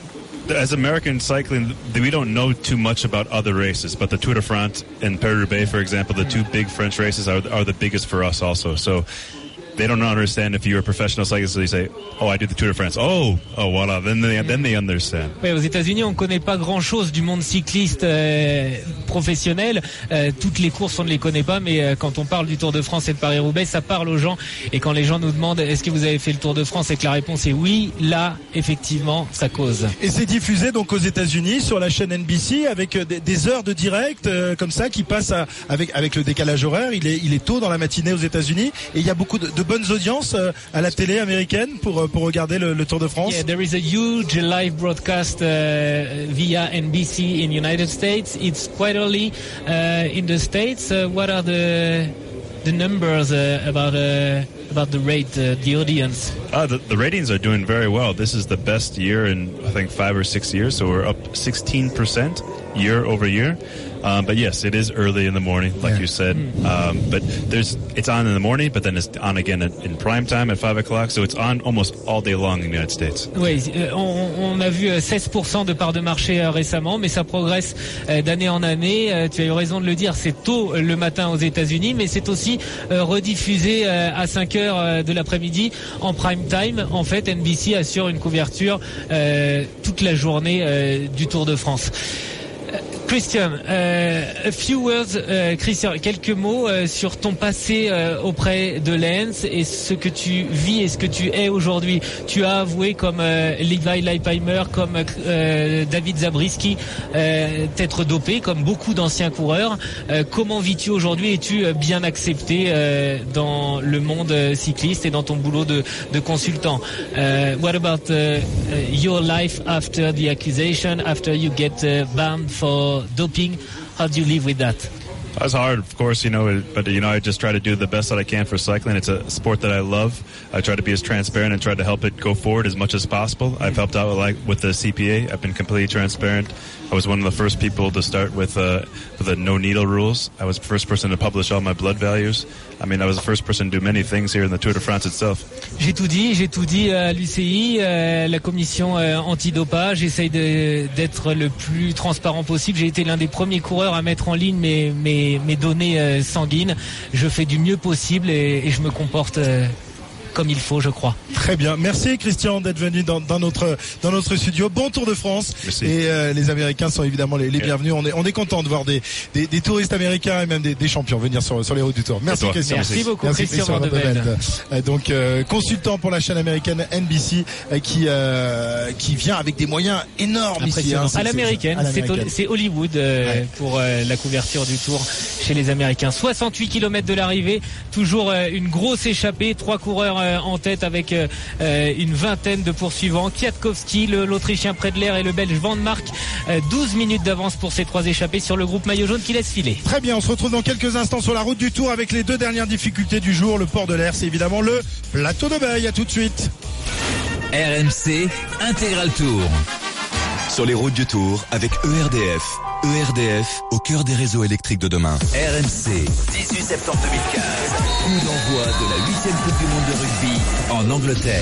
as American cycling, we don't know too much about other races, but the Tour de France and Paris-Roubaix, for example, the two big French races are are the biggest for us also. So they don't understand if you're a professional cyclist. So you say, "Oh, I do the Tour de France." Oh, oh, voilà. Then they then they understand. Ouais, aux États-Unis, on connaît pas grand-chose du monde cycliste euh, professionnel. Euh, toutes les courses, on ne les connaît pas, mais euh, quand on parle du Tour de France et de Paris-Roubaix, ça parle aux gens. Et quand les gens nous demandent est-ce que vous avez fait le Tour de France et que la réponse est oui, là, effectivement, ça cause. Et c'est diffusé donc aux États-Unis sur la chaîne N B C avec euh, des, des heures de direct euh, comme ça qui passent à- avec avec le décalage horaire. Il est il est tôt dans la matinée aux États-Unis et il y a beaucoup de, de bonnes audiences euh, à la télé américaine pour euh, pour regarder le, le Tour de France. Yeah, there is a huge live broadcast uh, via N B C in United States. It's quite early uh, in the States. Uh, what are the the numbers uh, about uh, about the rate, uh, the audience? Uh, the, the ratings are doing very well. This is the best year in I think five or six years. So we're up sixteen percent year over year. Um, but yes, it is early in the morning, like Yeah. you said. Um, but there's it's on in the morning, but then it's on again at, in prime time at five o'clock. So it's on almost all day long in the United States. Oui, euh, on, on a vu euh, seize pour cent de part de marché euh, récemment, mais ça progresse euh, d'année en année. Euh, tu as eu raison de le dire, c'est tôt euh, le matin aux États-Unis, mais c'est aussi euh, rediffusé euh, à cinq heures euh, de l'après-midi en prime time. En fait, N B C assure une couverture euh, toute la journée euh, du Tour de France. Christian, euh, a few words, euh, Christian, quelques mots euh, sur ton passé euh, auprès de Lance et ce que tu vis et ce que tu es aujourd'hui. Tu as avoué comme euh, Levi Leipheimer, comme euh, David Zabriskie, euh, t'être dopé, comme beaucoup d'anciens coureurs. Euh, comment vis-tu aujourd'hui? Es-tu euh, bien accepté euh, dans le monde euh, cycliste et dans ton boulot de, de consultant? Uh, what about uh, your life after the accusation, after you get uh, banned for doping? How do you live with that? It's hard, of course, you know, but, you know, I just try to do the best that I can for cycling. It's a sport that I love. I try to be as transparent and try to help it go forward as much as possible. I've helped out with, like, with the C P A. I've been completely transparent. I was one of the first people to start with, uh, with the no needle rules. I was the first person to publish all my blood values. I mean, I was the first person to do many things here in the Tour de France itself. J'ai tout dit, j'ai tout dit à l'U C I, euh, la commission euh, antidopage. J'essaye de, d'être le plus transparent possible. J'ai été l'un des premiers coureurs à mettre en ligne mes, mes, mes données euh, sanguines. Je fais du mieux possible et, et je me comporte euh, comme il faut, je crois. Très bien. Merci Christian d'être venu dans, dans notre dans notre studio. Bon Tour de France. Merci. Et euh, les Américains sont évidemment les, les bienvenus. On est on est content de voir des, des des touristes américains et même des, des champions venir sur sur les routes du Tour. Merci Christian. Merci beaucoup Merci, Christian, Christian Van de Velde. Euh, donc euh, consultant pour la chaîne américaine N B C euh, qui euh, qui vient avec des moyens énormes ici. Hein, à l'américaine, c'est, c'est Hollywood euh, ouais. pour euh, la couverture du Tour chez les Américains. soixante-huit kilomètres de l'arrivée, toujours euh, une grosse échappée, trois coureurs euh, en tête avec euh, une vingtaine de poursuivants. Kwiatkowski, le, l'Autrichien Predler et le Belge Van Mark. Euh, douze minutes d'avance pour ces trois échappés sur le groupe maillot jaune qui laisse filer. Très bien, on se retrouve dans quelques instants sur la route du Tour avec les deux dernières difficultés du jour. Le port de l'air, c'est évidemment le plateau de Beille. À tout de suite. R M C Intégral Tour. Sur les routes du Tour avec E R D F. E R D F au cœur des réseaux électriques de demain. R M C, dix-huit septembre deux mille quinze. Coup d'envoi de la huitième Coupe du Monde de rugby en Angleterre.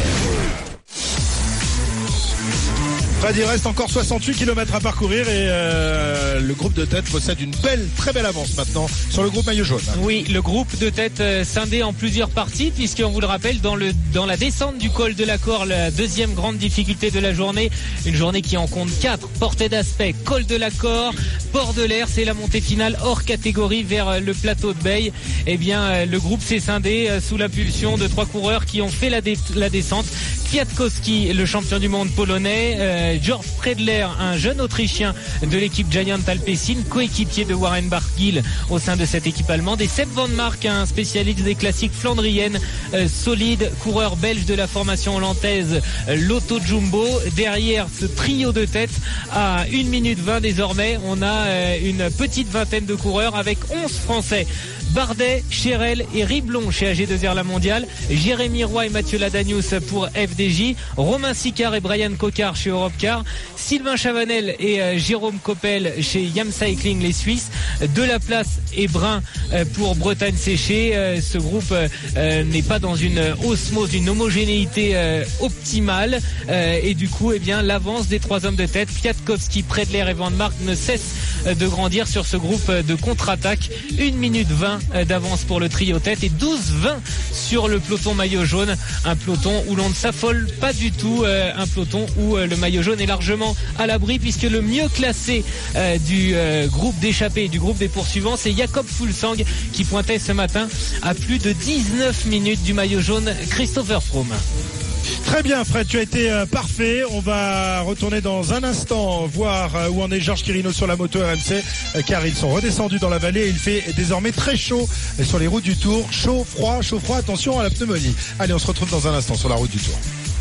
Fred, il reste encore soixante-huit kilomètres à parcourir et euh, le groupe de tête possède une belle, très belle avance maintenant sur le groupe maillot jaune. Oui, le groupe de tête euh, scindé en plusieurs parties puisqu'on vous le rappelle, dans, le, dans la descente du col de l'Accord, la deuxième grande difficulté de la journée, une journée qui en compte quatre, portée d'aspect, col de l'Accord, port de l'air, c'est la montée finale hors catégorie vers euh, le plateau de Beille. Eh bien, euh, le groupe s'est scindé euh, sous l'impulsion de trois coureurs qui ont fait la, dé- la descente. Kwiatkowski, le champion du monde polonais, euh, George Predler, un jeune Autrichien de l'équipe Giant Alpecin, coéquipier de Warren Barguil au sein de cette équipe allemande, et Sepp Van Mark, un spécialiste des classiques flandriennes, euh, solide, coureur belge de la formation hollandaise euh, Lotto Jumbo. Derrière ce trio de tête, à une minute vingt désormais, on a euh, une petite vingtaine de coureurs avec onze Français. Bardet, Cherel et Riblon chez A G deux R La Mondiale, Jérémy Roy et Mathieu Ladanius pour F D J, Romain Sicard et Brian Cocard chez Europcar, Sylvain Chavanel et euh, Jérôme Coppel chez Yam Cycling les Suisses, Delaplace et Brun euh, pour Bretagne Séchée. Euh, ce groupe euh, n'est pas dans une osmose, une homogénéité euh, optimale euh, et du coup, eh bien, l'avance des trois hommes de tête, Kwiatkowski, Predler et Van Mark, ne cesse de grandir sur ce groupe de contre-attaque. une minute vingt d'avance pour le trio tête et douze vingt sur le peloton maillot jaune, un peloton où l'on ne s'affole pas du tout, euh, un peloton où euh, le maillot jaune est largement à l'abri puisque le mieux classé euh, du euh, groupe d'échappés et du groupe des poursuivants, c'est Jakob Fuglsang qui pointait ce matin à plus de dix-neuf minutes du maillot jaune Christopher Froome. Très bien Fred, tu as été euh, parfait. On va retourner dans un instant voir euh, où en est Georges Quirino sur la moto R M C euh, car ils sont redescendus dans la vallée et il fait désormais très chaud euh, sur les routes du Tour. Chaud, froid, chaud, froid, attention à la pneumonie. Allez, on se retrouve dans un instant sur la route du Tour.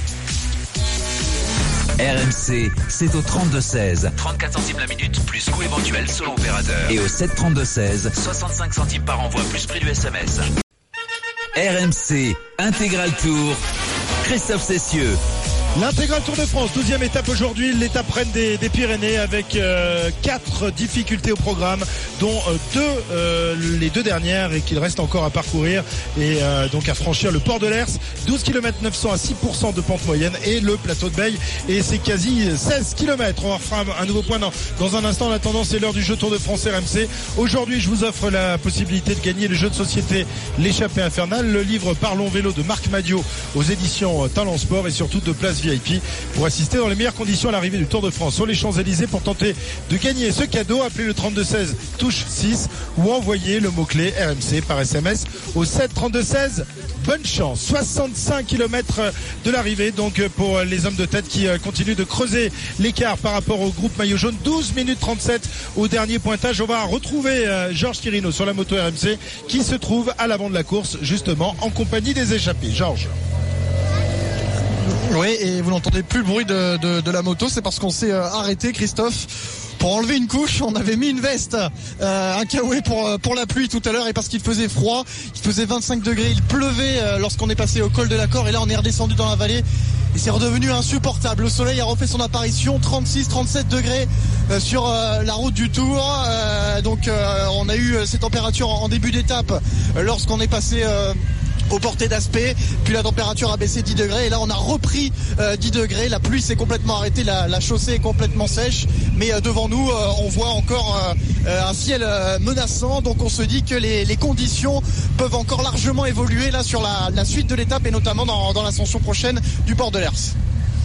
R M C, c'est au trente-deux seize. trente-quatre centimes la minute, plus coût éventuel selon opérateur. Et au sept trente-deux seize, soixante-cinq centimes par envoi, plus prix du S M S. R M C, Intégral Tour, Christophe Cessieux. L'intégral Tour de France, douzième étape aujourd'hui, l'étape reine des, des Pyrénées avec euh, quatre difficultés au programme, dont euh, deux, euh, les deux dernières et qu'il reste encore à parcourir et euh, donc à franchir le port de l'Hers, douze kilomètres neuf cents à six pour cent de pente moyenne et le plateau de Beille et c'est quasi seize kilomètres. On refera un nouveau point dans, dans un instant. En attendant, c'est l'heure du jeu Tour de France R M C. Aujourd'hui, je vous offre la possibilité de gagner le jeu de société L'échappée infernale, le livre Parlons vélo de Marc Madiot aux éditions Talent Sport et surtout de places V I P pour assister dans les meilleures conditions à l'arrivée du Tour de France sur les Champs-Élysées. Pour tenter de gagner ce cadeau, appelez le trente-deux seize touche six ou envoyez le mot-clé R M C par S M S au sept trente-deux seize. Bonne chance. soixante-cinq kilomètres de l'arrivée donc pour les hommes de tête qui continuent de creuser l'écart par rapport au groupe maillot jaune. douze minutes trente-sept au dernier pointage. On va retrouver Georges Quirino sur la moto R M C qui se trouve à l'avant de la course justement en compagnie des échappés. Georges. Oui, et vous n'entendez plus le bruit de, de, de la moto, c'est parce qu'on s'est euh, arrêté, Christophe. Pour enlever une couche, on avait mis une veste, euh, un kawaii pour pour la pluie tout à l'heure, et parce qu'il faisait froid, il faisait vingt-cinq degrés, il pleuvait euh, lorsqu'on est passé au col de l'Accord, et là on est redescendu dans la vallée et c'est redevenu insupportable. Le soleil a refait son apparition, trente-six trente-sept degrés euh, sur euh, la route du Tour. Euh, donc euh, on a eu ces températures en, en début d'étape euh, lorsqu'on est passé euh, aux portées d'Aspet, puis la température a baissé dix degrés et là on a repris euh, dix degrés, la pluie s'est complètement arrêtée, la, la chaussée est complètement sèche, mais euh, devant nous euh, on voit encore euh, un ciel euh, menaçant, donc on se dit que les, les conditions peuvent encore largement évoluer là sur la, la suite de l'étape et notamment dans, dans l'ascension prochaine du Port de l'Hers.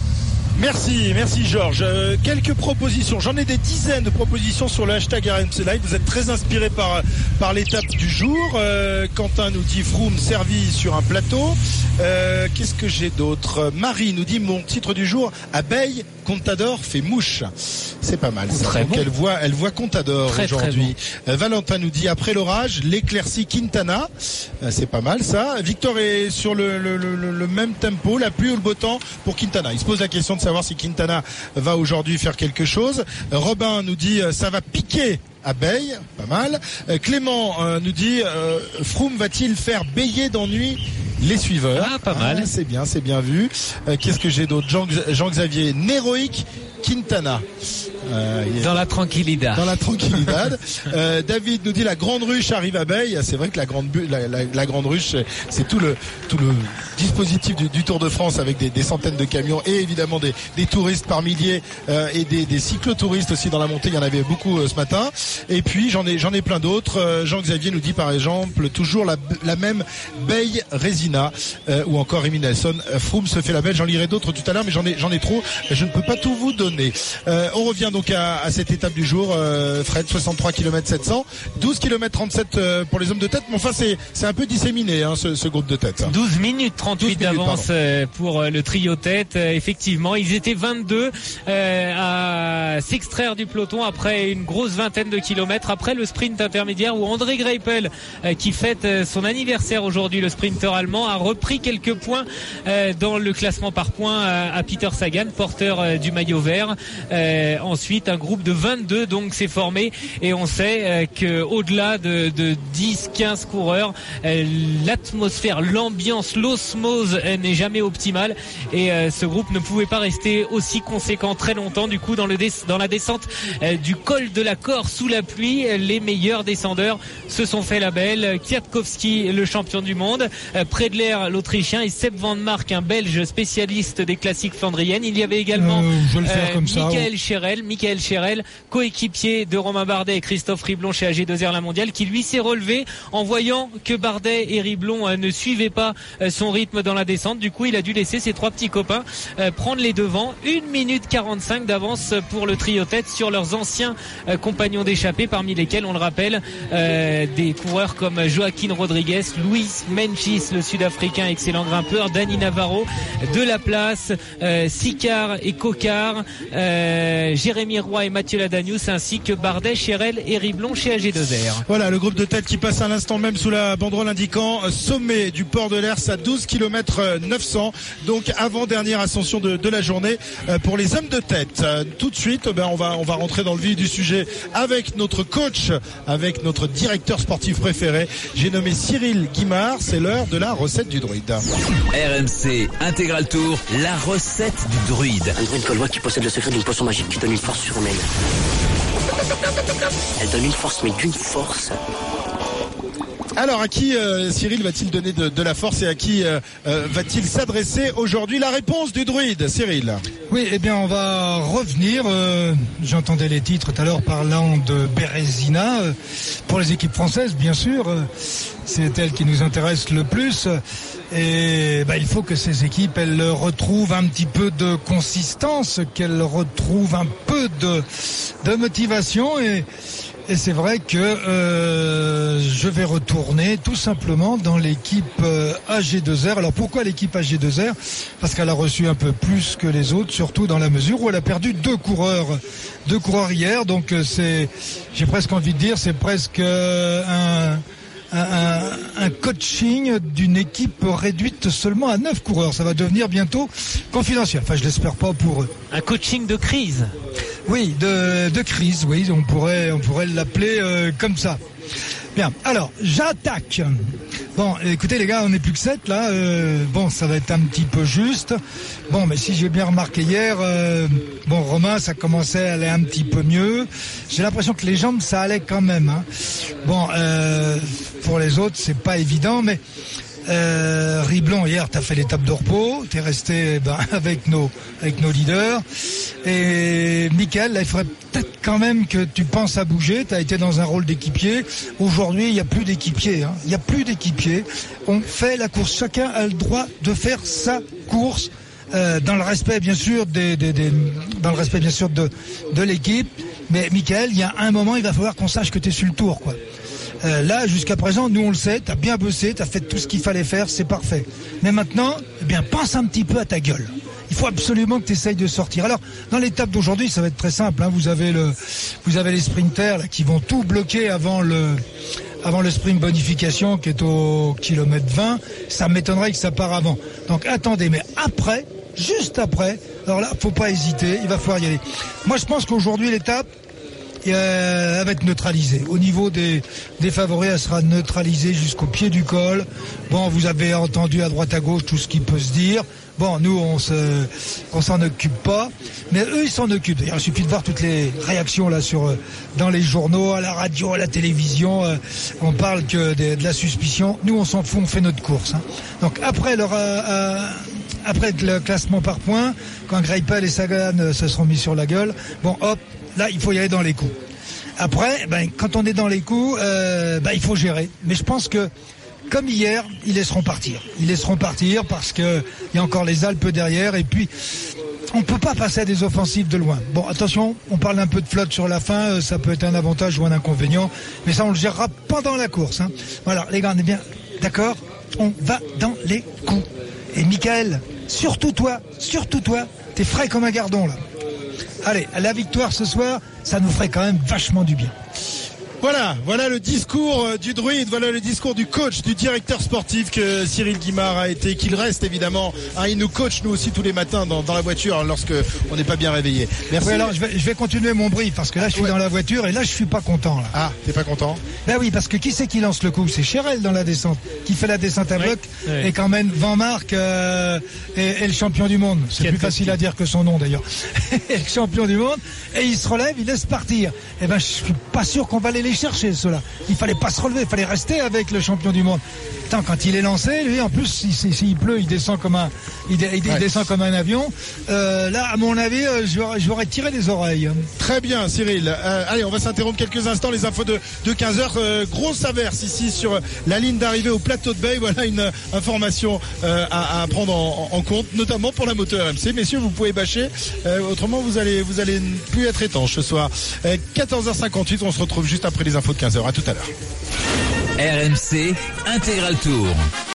Merci, merci Georges. Euh, quelques propositions, j'en ai des dizaines de propositions sur le hashtag R M C Live. Vous êtes très inspirés par, par l'étape du jour. Euh, Quentin nous dit Froome servi sur un plateau. Euh, qu'est-ce que j'ai d'autre? Marie nous dit mon titre du jour, Abeille, Contador fait mouche. C'est pas mal ça. Très Donc bon. elle voit, elle voit Contador Très, aujourd'hui. très bon. Euh, Valentin nous dit après l'orage, l'éclaircie Quintana. Euh, c'est pas mal ça. Victor est sur le, le, le, le même tempo, la pluie ou le beau temps pour Quintana. Il se pose la question de savoir si Quintana va aujourd'hui faire quelque chose. Euh, Robin nous dit euh, ça va piquer Abeille, pas mal. Euh, Clément euh, nous dit euh, Froome va-t-il faire bailler d'ennui les suiveurs? Ah, pas mal. Ah, c'est bien, c'est bien vu. Euh, qu'est-ce que j'ai d'autre? Jean, Jean-Xavier, Néroïque Quintana. Euh, dans la tranquillidad. Dans la tranquillidad. euh, David nous dit la grande ruche arrive à Beille. C'est vrai que la grande bu- la, la, la grande ruche, c'est tout le tout le dispositif du, du Tour de France avec des, des centaines de camions et évidemment des, des touristes par milliers euh, et des, des cyclotouristes aussi dans la montée. Il y en avait beaucoup euh, ce matin. Et puis j'en ai j'en ai plein d'autres. Euh, Jean-Xavier nous dit par exemple toujours la, la même Beille Résina euh, ou encore Rémi Nelson. Euh, Froome se fait la belle. J'en lirai d'autres tout à l'heure, mais j'en ai j'en ai trop. Je ne peux pas tout vous donner. Euh, on revient donc à, à cette étape du jour. Euh, Fred, soixante-trois kilomètres sept cents, douze kilomètres trente-sept euh, pour les hommes de tête. Mais enfin c'est c'est un peu disséminé hein, ce, ce groupe de tête. douze minutes trente-huit d'avance euh, pour euh, le trio tête. Euh, effectivement, ils étaient vingt-deux euh, à s'extraire du peloton après une grosse vingtaine de kilomètres, après le sprint intermédiaire où André Greipel, euh, qui fête euh, son anniversaire aujourd'hui, le sprinter allemand, a repris quelques points euh, dans le classement par points à, à Peter Sagan, porteur euh, du maillot vert. Euh, ensuite, un groupe de vingt-deux donc s'est formé et on sait euh, que au-delà de, de dix quinze coureurs, euh, l'atmosphère, l'ambiance, l'osmose euh, n'est jamais optimale et euh, ce groupe ne pouvait pas rester aussi conséquent très longtemps. Du coup, dans, le des- dans la descente euh, du col de l'Accord sous la pluie, euh, les meilleurs descendeurs se sont fait la belle. Kwiatkowski, le champion du monde, euh, Predler, l'Autrichien, et Seb Van Mark, un Belge spécialiste des classiques flandriennes. Il y avait également Euh, je vais le faire euh, comme ça, Michael ouais. Cherel, Michael Cherel, coéquipier de Romain Bardet et Christophe Riblon chez A G deux R La Mondiale, qui lui s'est relevé en voyant que Bardet et Riblon euh, ne suivaient pas euh, son rythme dans la descente. Du coup, il a dû laisser ses trois petits copains euh, prendre les devants. une minute quarante-cinq d'avance pour le trio tête sur leurs anciens euh, compagnons d'échappée, parmi lesquels, on le rappelle, euh, des coureurs comme Joaquin Rodriguez, Luis Menchis, le Sud-Africain, excellent grimpeur, Dani Navarro, De La Place, euh, Sicard et Cocard, euh, Jérémy Roy et Mathieu Ladanius, ainsi que Bardet, Cherel et Riblon chez A G deux R. Voilà le groupe de tête qui passe à l'instant même sous la banderole indiquant euh, sommet du port de l'Hers à douze kilomètres neuf cents. Donc avant-dernière ascension de, de la journée euh, pour les hommes de tête. Euh, tout de suite, ben, on va on va rentrer dans le vif du sujet avec notre coach, avec notre directeur sportif préféré. J'ai nommé Cyril Guimard. C'est l'heure de la recette du druide. R M C Intégral Tour, la recette du druide. Un druide gaulois qui possède le secret d'une potion magique qui donne une force surhumaine. Elle donne une force, mais d'une force. Alors à qui euh, Cyril va-t-il donner de, de la force et à qui euh, euh, va-t-il s'adresser aujourd'hui? La réponse du druide, Cyril. Oui, eh bien on va revenir, euh, j'entendais les titres tout à l'heure parlant de Bérésina, euh, pour les équipes françaises bien sûr, euh, c'est elle qui nous intéresse le plus et bah, il faut que ces équipes elles retrouvent un petit peu de consistance, qu'elles retrouvent un peu de, de motivation et Et c'est vrai que euh, je vais retourner tout simplement dans l'équipe euh, A G deux R. Alors pourquoi l'équipe A G deux R? Parce qu'elle a reçu un peu plus que les autres, surtout dans la mesure où elle a perdu deux coureurs, deux coureurs hier. Donc euh, c'est, j'ai presque envie de dire, c'est presque euh, un, un, un, un coaching d'une équipe réduite seulement à neuf coureurs. Ça va devenir bientôt confidentiel. Enfin, je l'espère pas pour eux. Un coaching de crise. Oui, de, de crise, oui, on pourrait, on pourrait l'appeler euh, comme ça. Bien, alors, j'attaque. Bon, écoutez les gars, on n'est plus que sept là. Euh, bon, ça va être un petit peu juste. Bon, mais si j'ai bien remarqué hier, euh, bon, Romain, ça commençait à aller un petit peu mieux. J'ai l'impression que les jambes, ça allait quand même. Hein. Bon, euh, pour les autres, c'est pas évident, mais euh, Riblon, hier, t'as fait l'étape de repos. T'es resté ben, avec nos avec nos leaders. Et Mickaël, là, il faudrait peut-être quand même que tu penses à bouger. Tu as été dans un rôle d'équipier. Aujourd'hui, il n'y a plus d'équipier. Hein. Il n'y a plus d'équipier. On fait la course. Chacun a le droit de faire sa course euh, dans le respect, bien sûr, des, des, des, dans le respect, bien sûr, de, de l'équipe. Mais Mickaël, il y a un moment, il va falloir qu'on sache que tu es sur le tour, quoi. Euh, là, jusqu'à présent, nous on le sait, t'as bien bossé, t'as fait tout ce qu'il fallait faire, c'est parfait. Mais maintenant, eh bien, pense un petit peu à ta gueule. Il faut absolument que tu essayes de sortir. Alors, dans l'étape d'aujourd'hui, ça va être très simple. Hein. Vous avez le, vous avez les sprinters là, qui vont tout bloquer avant le, avant le sprint bonification qui est au kilomètre vingt. Ça m'étonnerait que ça part avant. Donc attendez, mais après, juste après, alors là, faut pas hésiter. Il va falloir y aller. Moi, je pense qu'aujourd'hui l'étape, Euh, elle va être neutralisée. Au niveau des, des favoris, elle sera neutralisée jusqu'au pied du col. Bon, vous avez entendu à droite à gauche tout ce qui peut se dire. Bon, nous, on se, on s'en occupe pas, mais eux, ils s'en occupent. D'ailleurs, il suffit de voir toutes les réactions là sur, dans les journaux, à la radio, à la télévision. Euh, on parle que de, de la suspicion. Nous, on s'en fout, on fait notre course. Hein. Donc après leur, euh, euh, après le classement par points, quand Greipel et Sagan euh, se seront mis sur la gueule, bon, hop. Là, il faut y aller dans les coups. Après, ben, quand on est dans les coups, euh, ben, il faut gérer. Mais je pense que, comme hier, ils laisseront partir. Ils laisseront partir parce que il y a encore les Alpes derrière. Et puis, on peut pas passer à des offensives de loin. Bon, attention, on parle un peu de flotte sur la fin. Ça peut être un avantage ou un inconvénient. Mais ça, on le gérera pendant la course. Hein. Voilà, les gars, on est bien d'accord ? On va dans les coups. Et Mickaël, surtout toi, surtout toi, t'es frais comme un gardon, là. Allez, la victoire ce soir, ça nous ferait quand même vachement du bien. Voilà, voilà le discours du druide, voilà le discours du coach, du directeur sportif que Cyril Guimard a été, qu'il reste évidemment. Hein, il nous coach nous aussi tous les matins dans, dans la voiture lorsque on n'est pas bien réveillé. Merci. Oui, alors je vais, je vais continuer mon brief parce que là je suis ouais. dans la voiture et là je suis pas content là. Ah, t'es pas content? Ben oui, parce que qui c'est qui lance le coup? C'est Cherel dans la descente, qui fait la descente à bloc oui, oui. et quand même Van Mark euh, est, est le champion du monde. C'est plus facile à dire que son nom d'ailleurs. le champion du monde et il se relève, il laisse partir. Et ben je suis pas sûr qu'on va aller les chercher ceux-là. Il fallait pas se relever, il fallait rester avec le champion du monde. Attends, quand il est lancé, lui en plus s'il si, si, si pleut, il descend comme un il, il, il ouais. descend comme un avion. Euh, là à mon avis, euh, j'aurais tiré les oreilles. Très bien Cyril. Euh, allez, on va s'interrompre quelques instants, les infos de, de quinze heures. Euh, grosse averse ici sur la ligne d'arrivée au plateau de Bay. Voilà une euh, information euh, à, à prendre en, en compte, notamment pour la moto R M C. Messieurs, vous pouvez bâcher, euh, autrement vous allez vous allez plus être étanche ce soir. Euh, quatorze heures cinquante-huit, on se retrouve juste après les infos de quinze heures. À tout à l'heure. R M C Intégral Tour.